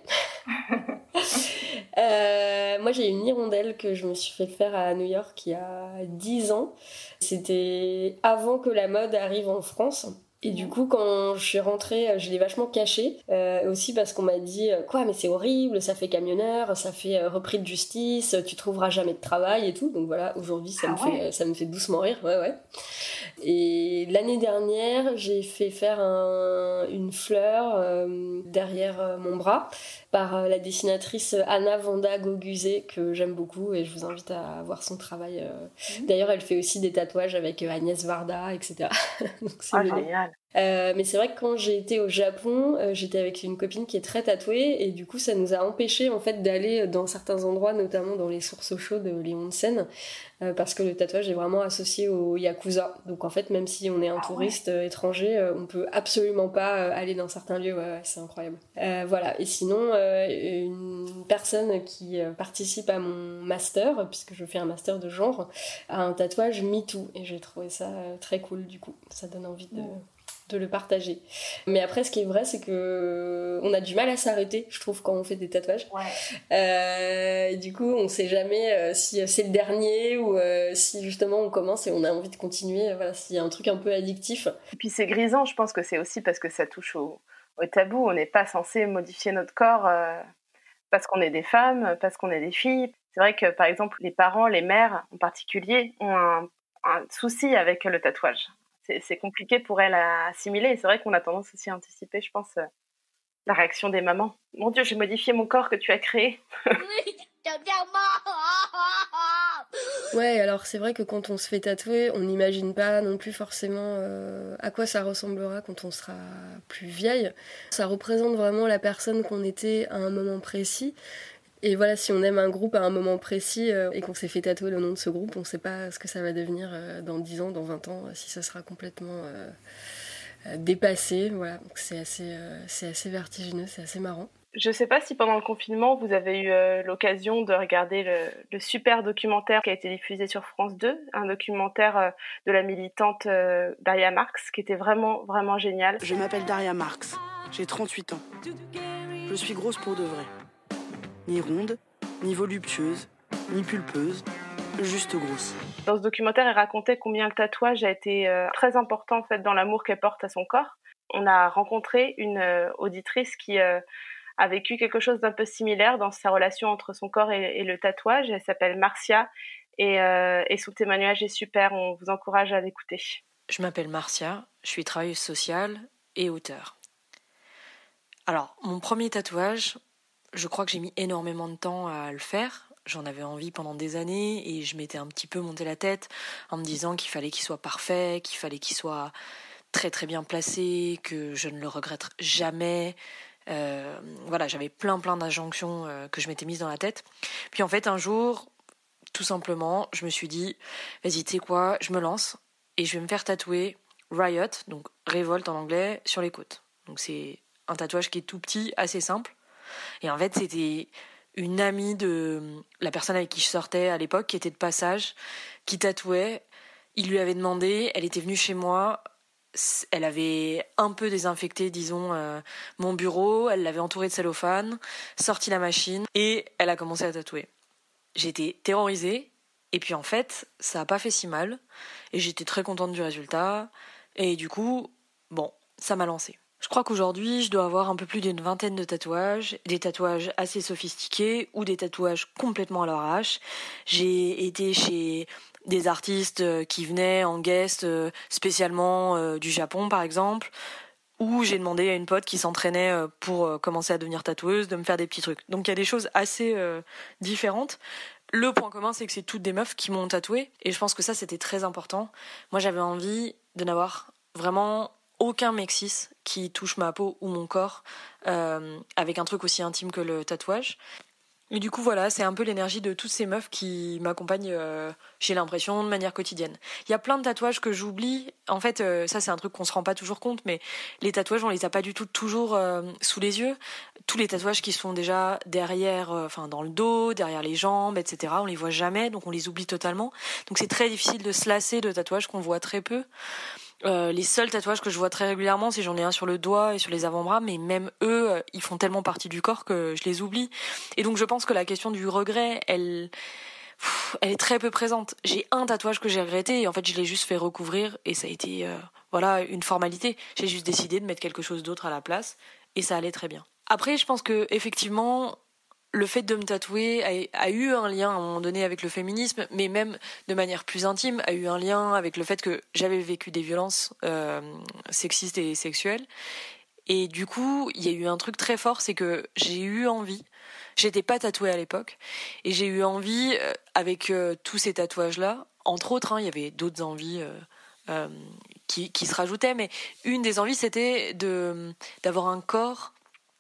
euh, moi, j'ai une hirondelle que je me suis fait faire à New York il y a dix ans. C'était avant que la mode arrive en France. Et du coup, quand je suis rentrée, je l'ai vachement caché, euh, aussi parce qu'on m'a dit « Quoi, mais c'est horrible, ça fait camionneur, ça fait euh, repris de justice, tu trouveras jamais de travail et tout. » Donc voilà, aujourd'hui, ça, ah me ouais. fait, ça me fait doucement rire, ouais, ouais. Et l'année dernière, j'ai fait faire un, une fleur euh, derrière euh, mon bras par euh, la dessinatrice Anna Vanda Goguzé, que j'aime beaucoup et je vous invite à voir son travail. Euh. Mmh. D'ailleurs, elle fait aussi des tatouages avec euh, Agnès Varda, et cetera. Donc c'est ah, génial. Euh, mais c'est vrai que quand j'ai été au Japon, euh, j'étais avec une copine qui est très tatouée et du coup ça nous a empêché en fait d'aller dans certains endroits, notamment dans les sources chaudes, les onsen, euh, parce que le tatouage est vraiment associé au yakuza. Donc en fait même si on est un ah, touriste ouais. euh, étranger, euh, on peut absolument pas euh, aller dans certains lieux. Ouais, ouais, c'est incroyable. Euh, voilà. Et sinon euh, une personne qui euh, participe à mon master, puisque je fais un master de genre, a un tatouage MeToo et j'ai trouvé ça euh, très cool. Du coup ça donne envie de ouais. de le partager. Mais après, ce qui est vrai, c'est que on a du mal à s'arrêter, je trouve, quand on fait des tatouages. Ouais. Euh, et du coup, on sait jamais euh, si c'est le dernier ou euh, si justement on commence et on a envie de continuer. Voilà, s'il y a un truc un peu addictif. Et puis c'est grisant, je pense que c'est aussi parce que ça touche au, au tabou. On n'est pas censé modifier notre corps euh, parce qu'on est des femmes, parce qu'on est des filles. C'est vrai que, par exemple, les parents, les mères en particulier, ont un, un souci avec le tatouage. C'est, c'est compliqué pour elle à assimiler. Et c'est vrai qu'on a tendance aussi à anticiper, je pense, euh, la réaction des mamans. Mon Dieu, j'ai modifié mon corps que tu as créé. Ouais, alors c'est vrai que quand on se fait tatouer, on n'imagine pas non plus forcément euh, à quoi ça ressemblera quand on sera plus vieille. Ça représente vraiment la personne qu'on était à un moment précis. Et voilà, si on aime un groupe à un moment précis euh, et qu'on s'est fait tatouer le nom de ce groupe, on ne sait pas ce que ça va devenir euh, dans dix ans, dans vingt ans, euh, si ça sera complètement euh, euh, dépassé. Voilà, donc c'est assez, euh, c'est assez vertigineux, c'est assez marrant. Je ne sais pas si pendant le confinement, vous avez eu euh, l'occasion de regarder le, le super documentaire qui a été diffusé sur France deux, un documentaire euh, de la militante euh, Daria Marx, qui était vraiment, vraiment génial. Je m'appelle Daria Marx, j'ai trente-huit ans. Je suis grosse pour de vrai. Ni ronde, ni voluptueuse, ni pulpeuse, juste grosse. Dans ce documentaire, elle racontait combien le tatouage a été euh, très important en fait, dans l'amour qu'elle porte à son corps. On a rencontré une euh, auditrice qui euh, a vécu quelque chose d'un peu similaire dans sa relation entre son corps et, et le tatouage. Elle s'appelle Marcia et, euh, et son témoignage est super, on vous encourage à l'écouter. Je m'appelle Marcia, je suis travailleuse sociale et auteure. Alors, mon premier tatouage, je crois que j'ai mis énormément de temps à le faire. J'en avais envie pendant des années et je m'étais un petit peu monté la tête en me disant qu'il fallait qu'il soit parfait, qu'il fallait qu'il soit très très bien placé, que je ne le regretterai jamais. Euh, voilà, j'avais plein plein d'injonctions euh, que je m'étais mise dans la tête. Puis en fait, un jour, tout simplement, je me suis dit, vas-y, tu sais quoi, je me lance et je vais me faire tatouer Riot, donc révolte en anglais, sur les côtes. Donc c'est un tatouage qui est tout petit, assez simple. Et en fait, c'était une amie de la personne avec qui je sortais à l'époque, qui était de passage, qui tatouait. Il lui avait demandé, elle était venue chez moi, elle avait un peu désinfecté, disons, euh, mon bureau, elle l'avait entouré de cellophane, sorti la machine, et elle a commencé à tatouer. J'étais terrorisée, et puis en fait, ça n'a pas fait si mal, et j'étais très contente du résultat, et du coup, bon, ça m'a lancée. Je crois qu'aujourd'hui, je dois avoir un peu plus d'une vingtaine de tatouages, des tatouages assez sophistiqués ou des tatouages complètement à l'arrache. J'ai été chez des artistes qui venaient en guest spécialement euh, du Japon, par exemple, où j'ai demandé à une pote qui s'entraînait pour commencer à devenir tatoueuse de me faire des petits trucs. Donc il y a des choses assez euh, différentes. Le point commun, c'est que c'est toutes des meufs qui m'ont tatoué, et je pense que ça, c'était très important. Moi, j'avais envie de n'avoir vraiment aucun mexis qui touche ma peau ou mon corps euh, avec un truc aussi intime que le tatouage. Et du coup, voilà, c'est un peu l'énergie de toutes ces meufs qui m'accompagnent, euh, j'ai l'impression, de manière quotidienne. Il y a plein de tatouages que j'oublie. En fait, euh, ça, c'est un truc qu'on se rend pas toujours compte, mais les tatouages, on les a pas du tout toujours euh, sous les yeux. Tous les tatouages qui se font déjà derrière, euh, enfin, dans le dos, derrière les jambes, et cetera, on les voit jamais, donc on les oublie totalement. Donc c'est très difficile de se lasser de tatouages qu'on voit très peu. Euh, les seuls tatouages que je vois très régulièrement, c'est j'en ai un sur le doigt et sur les avant-bras, mais même eux, euh, ils font tellement partie du corps que je les oublie. Et donc je pense que la question du regret, elle, pff, elle est très peu présente. J'ai un tatouage que j'ai regretté et en fait je l'ai juste fait recouvrir et ça a été euh, voilà une formalité. J'ai juste décidé de mettre quelque chose d'autre à la place et ça allait très bien. Après, je pense que effectivement, le fait de me tatouer a, a eu un lien à un moment donné avec le féminisme, mais même de manière plus intime, a eu un lien avec le fait que j'avais vécu des violences euh, sexistes et sexuelles. Et du coup, il y a eu un truc très fort, c'est que j'ai eu envie, j'étais pas tatouée à l'époque, et j'ai eu envie, euh, avec euh, tous ces tatouages-là, entre autres, hein, il y avait d'autres envies euh, euh, qui, qui se rajoutaient, mais une des envies, c'était de, d'avoir un corps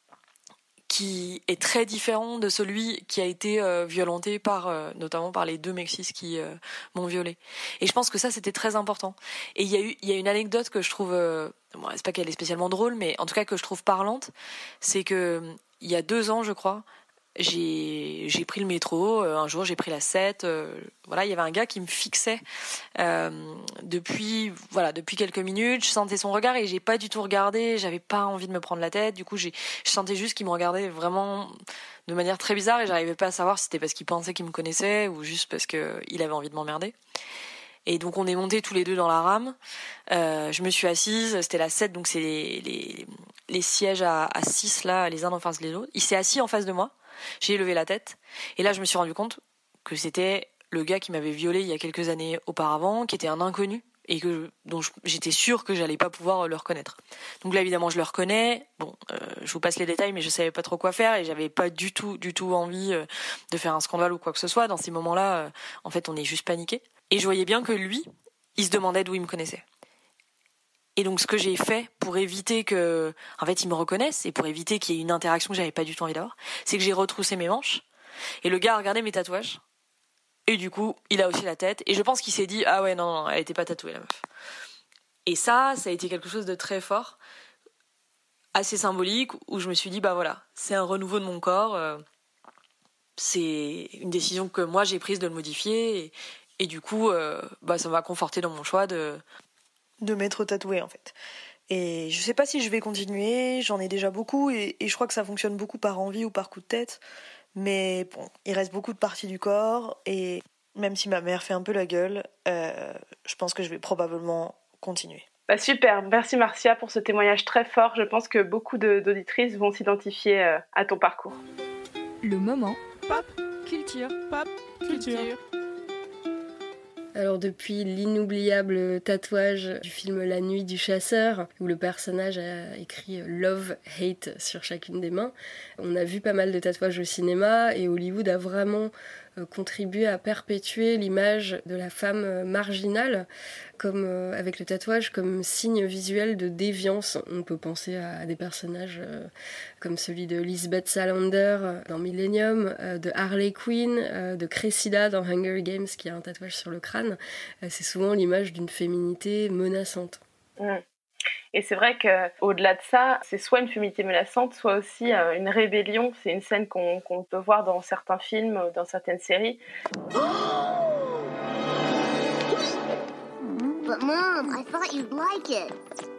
qui est très différent de celui qui a été euh, violenté par, euh, notamment par les deux mexis qui euh, m'ont violée. Et je pense que ça, c'était très important. Et il y a eu, il y a une anecdote que je trouve, euh, bon, c'est pas qu'elle est spécialement drôle, mais en tout cas que je trouve parlante, c'est que il y a deux ans, je crois, j'ai j'ai pris le métro. Euh, un jour, j'ai pris la sept. Euh, voilà, il y avait un gars qui me fixait euh, depuis voilà depuis quelques minutes. Je sentais son regard et j'ai pas du tout regardé. J'avais pas envie de me prendre la tête. Du coup, j'ai je sentais juste qu'il me regardait vraiment de manière très bizarre et j'arrivais pas à savoir si c'était parce qu'il pensait qu'il me connaissait ou juste parce que il avait envie de m'emmerder. Et donc on est montés tous les deux dans la rame. Euh, je me suis assise, c'était la sept, donc c'est les, les, les sièges à, à six là, les uns en face de l'autre. Il s'est assis en face de moi. J'ai levé la tête et là je me suis rendu compte que c'était le gars qui m'avait violée il y a quelques années auparavant, qui était un inconnu et que dont je, j'étais sûre que j'allais pas pouvoir le reconnaître. Donc là évidemment je le reconnais. Bon, euh, je vous passe les détails, mais je savais pas trop quoi faire et j'avais pas du tout, du tout envie euh, de faire un scandale ou quoi que ce soit. Dans ces moments-là, euh, en fait, on est juste paniqué. Et je voyais bien que lui, il se demandait d'où il me connaissait. Et donc ce que j'ai fait pour éviter que, en fait, il me reconnaisse et pour éviter qu'il y ait une interaction que j'avais pas du tout envie d'avoir, c'est que j'ai retroussé mes manches, Et le gars a regardé mes tatouages. Et du coup, il a haussé la tête. Et je pense qu'il s'est dit, ah ouais, non, non, elle était pas tatouée, la meuf. Et ça, ça a été quelque chose de très fort, assez symbolique, où je me suis dit, bah voilà, c'est un renouveau de mon corps. Euh, c'est une décision que moi, j'ai prise de le modifier. Et, et du coup, euh, bah, ça m'a conforté dans mon choix de... de m'être tatouée, en fait. Et je sais pas si je vais continuer, j'en ai déjà beaucoup, et, et je crois que ça fonctionne beaucoup par envie ou par coup de tête. Mais bon, il reste beaucoup de parties du corps, et même si ma mère fait un peu la gueule, euh, je pense que je vais probablement continuer. Bah super, merci Marcia pour ce témoignage très fort. Je pense que beaucoup de, d'auditrices vont s'identifier euh, à ton parcours. Le moment pop culture. Pop culture. Alors depuis l'inoubliable tatouage du film La Nuit du Chasseur, où le personnage a écrit Love, Hate sur chacune des mains, on a vu pas mal de tatouages au cinéma et Hollywood a vraiment contribué à perpétuer l'image de la femme marginale comme, euh, avec le tatouage comme signe visuel de déviance. On peut penser à, à des personnages euh, comme celui de Lisbeth Salander dans Millennium, euh, de Harley Quinn, euh, de Cressida dans Hunger Games qui a un tatouage sur le crâne. Euh, c'est souvent l'image d'une féminité menaçante. Mmh. Et c'est vrai qu'au-delà de ça, c'est soit une féminité menaçante, soit aussi euh, une rébellion. C'est une scène qu'on, qu'on peut voir dans certains films, dans certaines séries. But Mom, I thought you'd like it.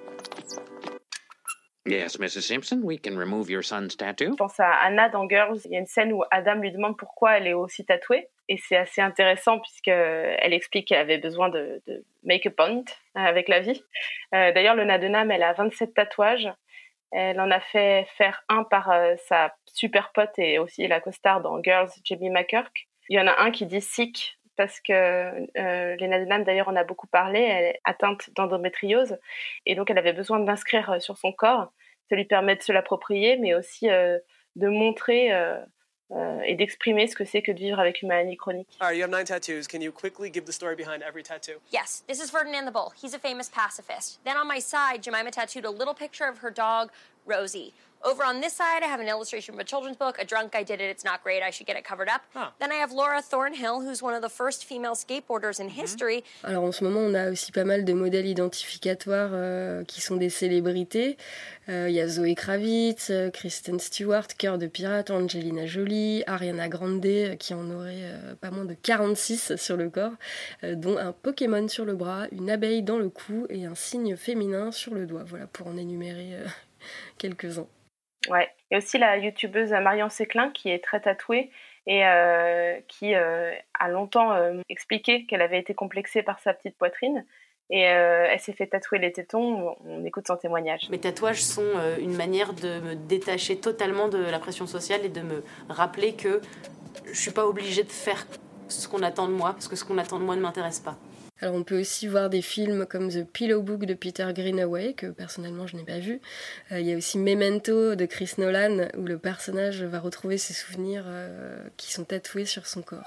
Yes, Missus Simpson, we can remove your son's tattoo. Je pense à Anna dans Girls. Il y a une scène où Adam lui demande pourquoi elle est aussi tatouée. Et c'est assez intéressant puisqu'elle explique qu'elle avait besoin de, de make a point avec la vie. Euh, d'ailleurs, Lena Dunham, elle a vingt-sept tatouages. Elle en a fait faire un par euh, sa super pote et aussi la co-star dans Girls, Jamie McKirk. Il y en a un qui dit sick parce que euh, Lena Dunham, d'ailleurs, en a beaucoup parlé. Elle est atteinte d'endométriose et donc elle avait besoin de l'inscrire sur son corps. Ça lui permet de se l'approprier, mais aussi euh, de montrer euh, euh, et d'exprimer ce que c'est que de vivre avec une maladie chronique. All right, you have nine tattoos. Can you quickly give the story behind every tattoo? Yes, this is Ferdinand the Bull. He's a famous pacifist. Then on my side, Jemima tattooed a little picture of her dog, Rosie. Over on this side, I have an illustration from a children's book. A drunk guy did it. It's not great. I should get it covered up. Huh. Then I have Laura Thornhill, who's one of the first female skateboarders in mm-hmm. history. Alors en ce moment, on a aussi pas mal de modèles identificatoires euh, qui sont des célébrités. Il euh, y a Zoé Kravitz, euh, Kristen Stewart, Cœur de Pirate, Angelina Jolie, Ariana Grande, euh, qui en aurait euh, pas moins de quarante-six sur le corps, euh, dont un Pokémon sur le bras, une abeille dans le cou et un signe féminin sur le doigt. Voilà, pour en énumérer euh, quelques-uns. Ouais, et aussi la youtubeuse Marion Séclin qui est très tatouée et euh, qui euh, a longtemps euh, expliqué qu'elle avait été complexée par sa petite poitrine et euh, elle s'est fait tatouer les tétons. On écoute son témoignage. Mes tatouages sont euh, une manière de me détacher totalement de la pression sociale et de me rappeler que je suis pas obligée de faire ce qu'on attend de moi parce que ce qu'on attend de moi ne m'intéresse pas. Alors on peut aussi voir des films comme The Pillow Book de Peter Greenaway, que personnellement je n'ai pas vu. Euh, il y a aussi Memento de Chris Nolan, où le personnage va retrouver ses souvenirs euh, qui sont tatoués sur son corps.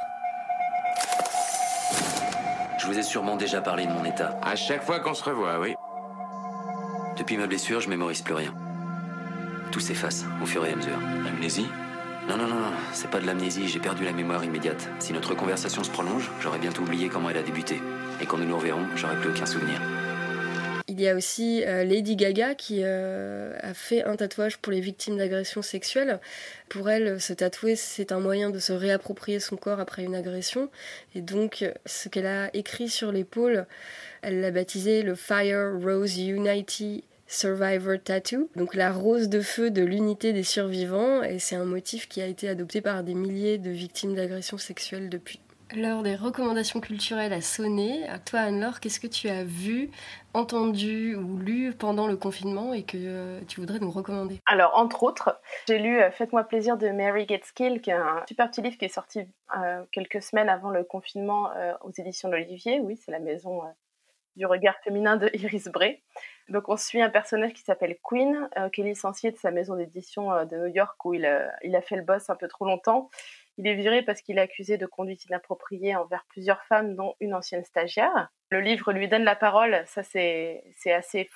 Je vous ai sûrement déjà parlé de mon état. À chaque fois qu'on se revoit, oui. Depuis ma blessure, je mémorise plus rien. Tout s'efface au fur et à mesure. L'amnésie ? Non, non, non, non, c'est pas de l'amnésie, j'ai perdu la mémoire immédiate. Si notre conversation se prolonge, j'aurai bientôt oublié comment elle a débuté. Et quand nous nous reverrons, j'aurai plus aucun souvenir. Il y a aussi euh, Lady Gaga qui euh, a fait un tatouage pour les victimes d'agressions sexuelles. Pour elle, se tatouer, c'est un moyen de se réapproprier son corps après une agression. Et donc, ce qu'elle a écrit sur l'épaule, elle l'a baptisé le Fire Rose Unity Survivor Tattoo, donc la rose de feu de l'unité des survivants, et c'est un motif qui a été adopté par des milliers de victimes d'agressions sexuelles depuis. L'heure des recommandations culturelles a sonné. Toi, Anne-Laure, qu'est-ce que tu as vu, entendu ou lu pendant le confinement et que euh, tu voudrais nous recommander ? Alors, entre autres, j'ai lu euh, Faites-moi plaisir de Mary Gateskill, qui est un super petit livre qui est sorti euh, quelques semaines avant le confinement euh, aux éditions de l'Olivier. Oui, c'est la maison euh, du regard féminin de Iris Bray. Donc, on suit un personnage qui s'appelle Queen, euh, qui est licencié de sa maison d'édition euh, de New York où il, euh, il a fait le boss un peu trop longtemps. Il est viré parce qu'il est accusé de conduite inappropriée envers plusieurs femmes, dont une ancienne stagiaire. Le livre lui donne la parole, ça c'est, c'est assez fou.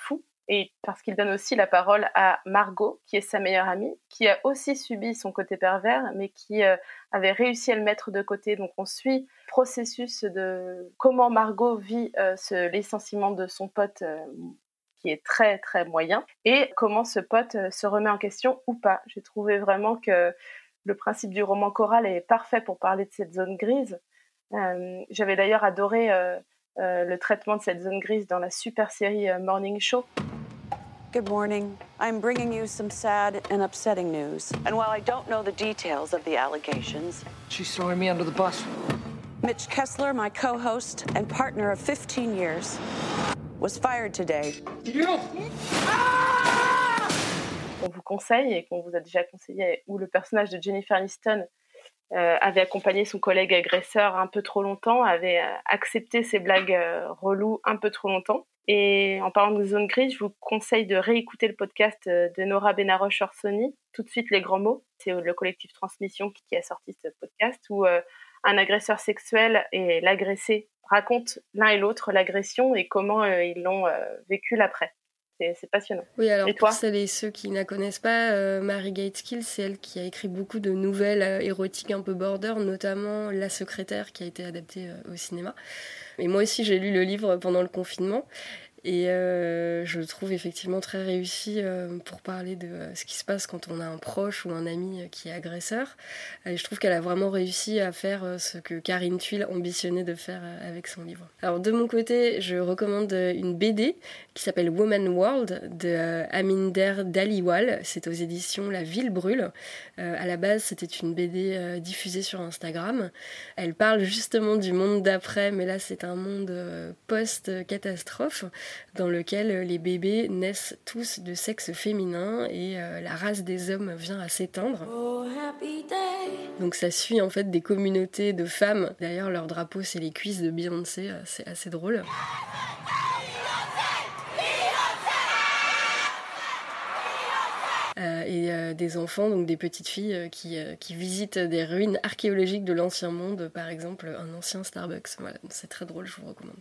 et parce qu'il donne aussi la parole à Margot, qui est sa meilleure amie, qui a aussi subi son côté pervers, mais qui euh, avait réussi à le mettre de côté. Donc on suit le processus de comment Margot vit euh, ce licenciement de son pote, euh, qui est très très moyen, et comment ce pote euh, se remet en question ou pas. J'ai trouvé vraiment que le principe du roman choral est parfait pour parler de cette zone grise. Euh, j'avais d'ailleurs adoré euh, euh, le traitement de cette zone grise dans la super série euh, Morning Show. Good morning. I'm bringing you some sad and upsetting news. And while I don't know the details of the allegations, she's throwing me under the bus. Mitch Kessler, my co-host and partner of fifteen years, was fired today. You! On vous conseille et qu'on vous a déjà conseillé, où le personnage de Jennifer Aniston euh, avait accompagné son collègue agresseur un peu trop longtemps, avait euh, accepté ses blagues euh, reloues un peu trop longtemps. Et en parlant de zone grise, je vous conseille de réécouter le podcast euh, de Nora Benaroche-Orsoni, Tout de suite les grands mots. C'est le collectif Transmission qui, qui a sorti ce podcast, où euh, un agresseur sexuel et l'agressé racontent l'un et l'autre l'agression et comment euh, ils l'ont euh, vécu l'après. C'est, c'est passionnant. Oui, alors et toi pour celles et ceux qui ne la connaissent pas, euh, Mary Gateskill, c'est elle qui a écrit beaucoup de nouvelles euh, érotiques un peu border, notamment La Secrétaire, qui a été adaptée euh, au cinéma. Et moi aussi, j'ai lu le livre pendant le confinement. Et euh, je le trouve effectivement très réussi euh, pour parler de euh, ce qui se passe quand on a un proche ou un ami euh, qui est agresseur. Et je trouve qu'elle a vraiment réussi à faire euh, ce que Karine Thuil ambitionnait de faire euh, avec son livre. Alors de mon côté, je recommande une B D qui s'appelle Woman World de euh, Aminder Dhaliwal. C'est aux éditions La Ville Brûle. Euh, à la base, c'était une B D euh, diffusée sur Instagram. Elle parle justement du monde d'après, mais là c'est un monde euh, post-catastrophe, dans lequel les bébés naissent tous de sexe féminin et euh, la race des hommes vient à s'éteindre. Oh, donc ça suit en fait des communautés de femmes. D'ailleurs leur drapeau c'est les cuisses de Beyoncé, c'est assez drôle. Euh, et euh, des enfants, donc des petites filles euh, qui, euh, qui visitent des ruines archéologiques de l'ancien monde, par exemple un ancien Starbucks. Voilà, c'est très drôle, je vous recommande.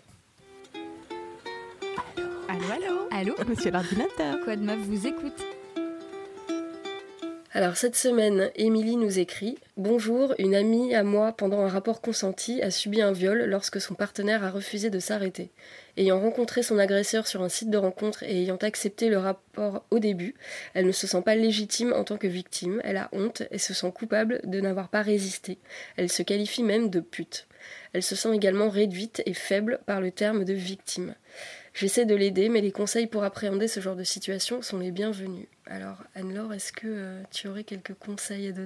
Allô, allô Allô, monsieur l'ordinateur. Quad Meuf vous écoute. Alors cette semaine, Émilie nous écrit « Bonjour, une amie à moi, pendant un rapport consenti, a subi un viol lorsque son partenaire a refusé de s'arrêter. Ayant rencontré son agresseur sur un site de rencontre et ayant accepté le rapport au début, elle ne se sent pas légitime en tant que victime, elle a honte et se sent coupable de n'avoir pas résisté. Elle se qualifie même de pute. Elle se sent également réduite et faible par le terme de victime. J'essaie de l'aider, mais les conseils pour appréhender ce genre de situation sont les bienvenus. Alors, Anne-Laure, est-ce que euh, tu aurais quelques conseils à donner ?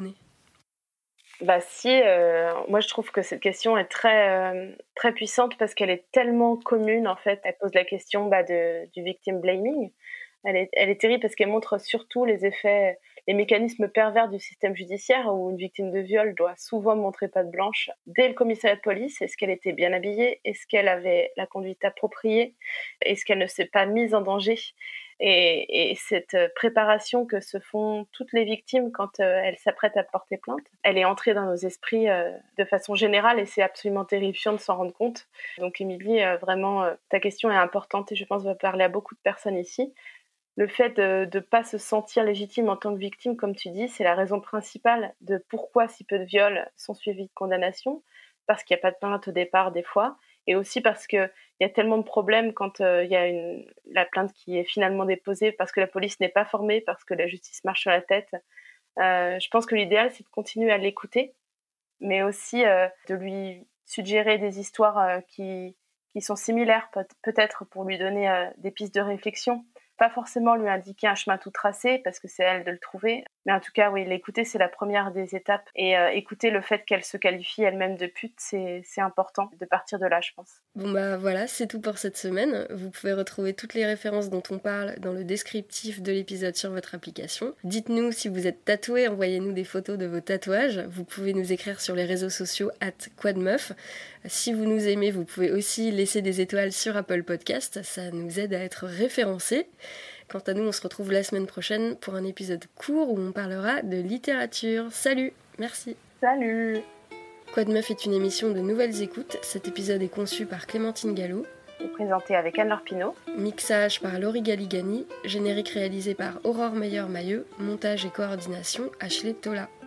Bah si, euh, moi je trouve que cette question est très, euh, très puissante parce qu'elle est tellement commune en fait. Elle pose la question bah, de, du victim blaming. Elle est, elle est terrible parce qu'elle montre surtout les effets, les mécanismes pervers du système judiciaire où une victime de viol doit souvent montrer patte blanche dès le commissariat de police. Est-ce qu'elle était bien habillée ? Est-ce qu'elle avait la conduite appropriée ? Est-ce qu'elle ne s'est pas mise en danger ? Et, et cette préparation que se font toutes les victimes quand euh, elles s'apprêtent à porter plainte, elle est entrée dans nos esprits euh, de façon générale et c'est absolument terrifiant de s'en rendre compte. Donc Émilie, euh, vraiment, euh, ta question est importante et je pense va parler à beaucoup de personnes ici. Le fait de ne pas se sentir légitime en tant que victime, comme tu dis, c'est la raison principale de pourquoi si peu de viols sont suivis de condamnation, parce qu'il n'y a pas de plainte au départ des fois, et aussi parce qu'il y a tellement de problèmes quand il euh, y a une, la plainte qui est finalement déposée, parce que la police n'est pas formée, parce que la justice marche sur la tête. Euh, je pense que l'idéal, c'est de continuer à l'écouter, mais aussi euh, de lui suggérer des histoires euh, qui, qui sont similaires, peut- peut-être pour lui donner euh, des pistes de réflexion. Pas forcément lui indiquer un chemin tout tracé parce que c'est à elle de le trouver, mais en tout cas oui, l'écouter c'est la première des étapes et euh, écouter le fait qu'elle se qualifie elle-même de pute, c'est, c'est important de partir de là, je pense. Bon bah voilà, c'est tout pour cette semaine. Vous pouvez retrouver toutes les références dont on parle dans le descriptif de l'épisode sur votre application. Dites-nous si vous êtes tatoué, envoyez-nous des photos de vos tatouages. Vous pouvez nous écrire sur les réseaux sociaux arobase quadmeuf. Si vous nous aimez, vous pouvez aussi laisser des étoiles sur Apple Podcast, ça nous aide à être référencés. Quant à nous, on se retrouve la semaine prochaine pour un épisode court où on parlera de littérature. Salut, merci. Salut. Quad Meuf est une émission de Nouvelles Écoutes. Cet épisode est conçu par Clémentine Gallo. est présenté avec Anne-Laure Pinault. Mixage par Laurie Galigani, générique réalisé par Aurore Meyer-Mailleux, montage et coordination Ashley Tola.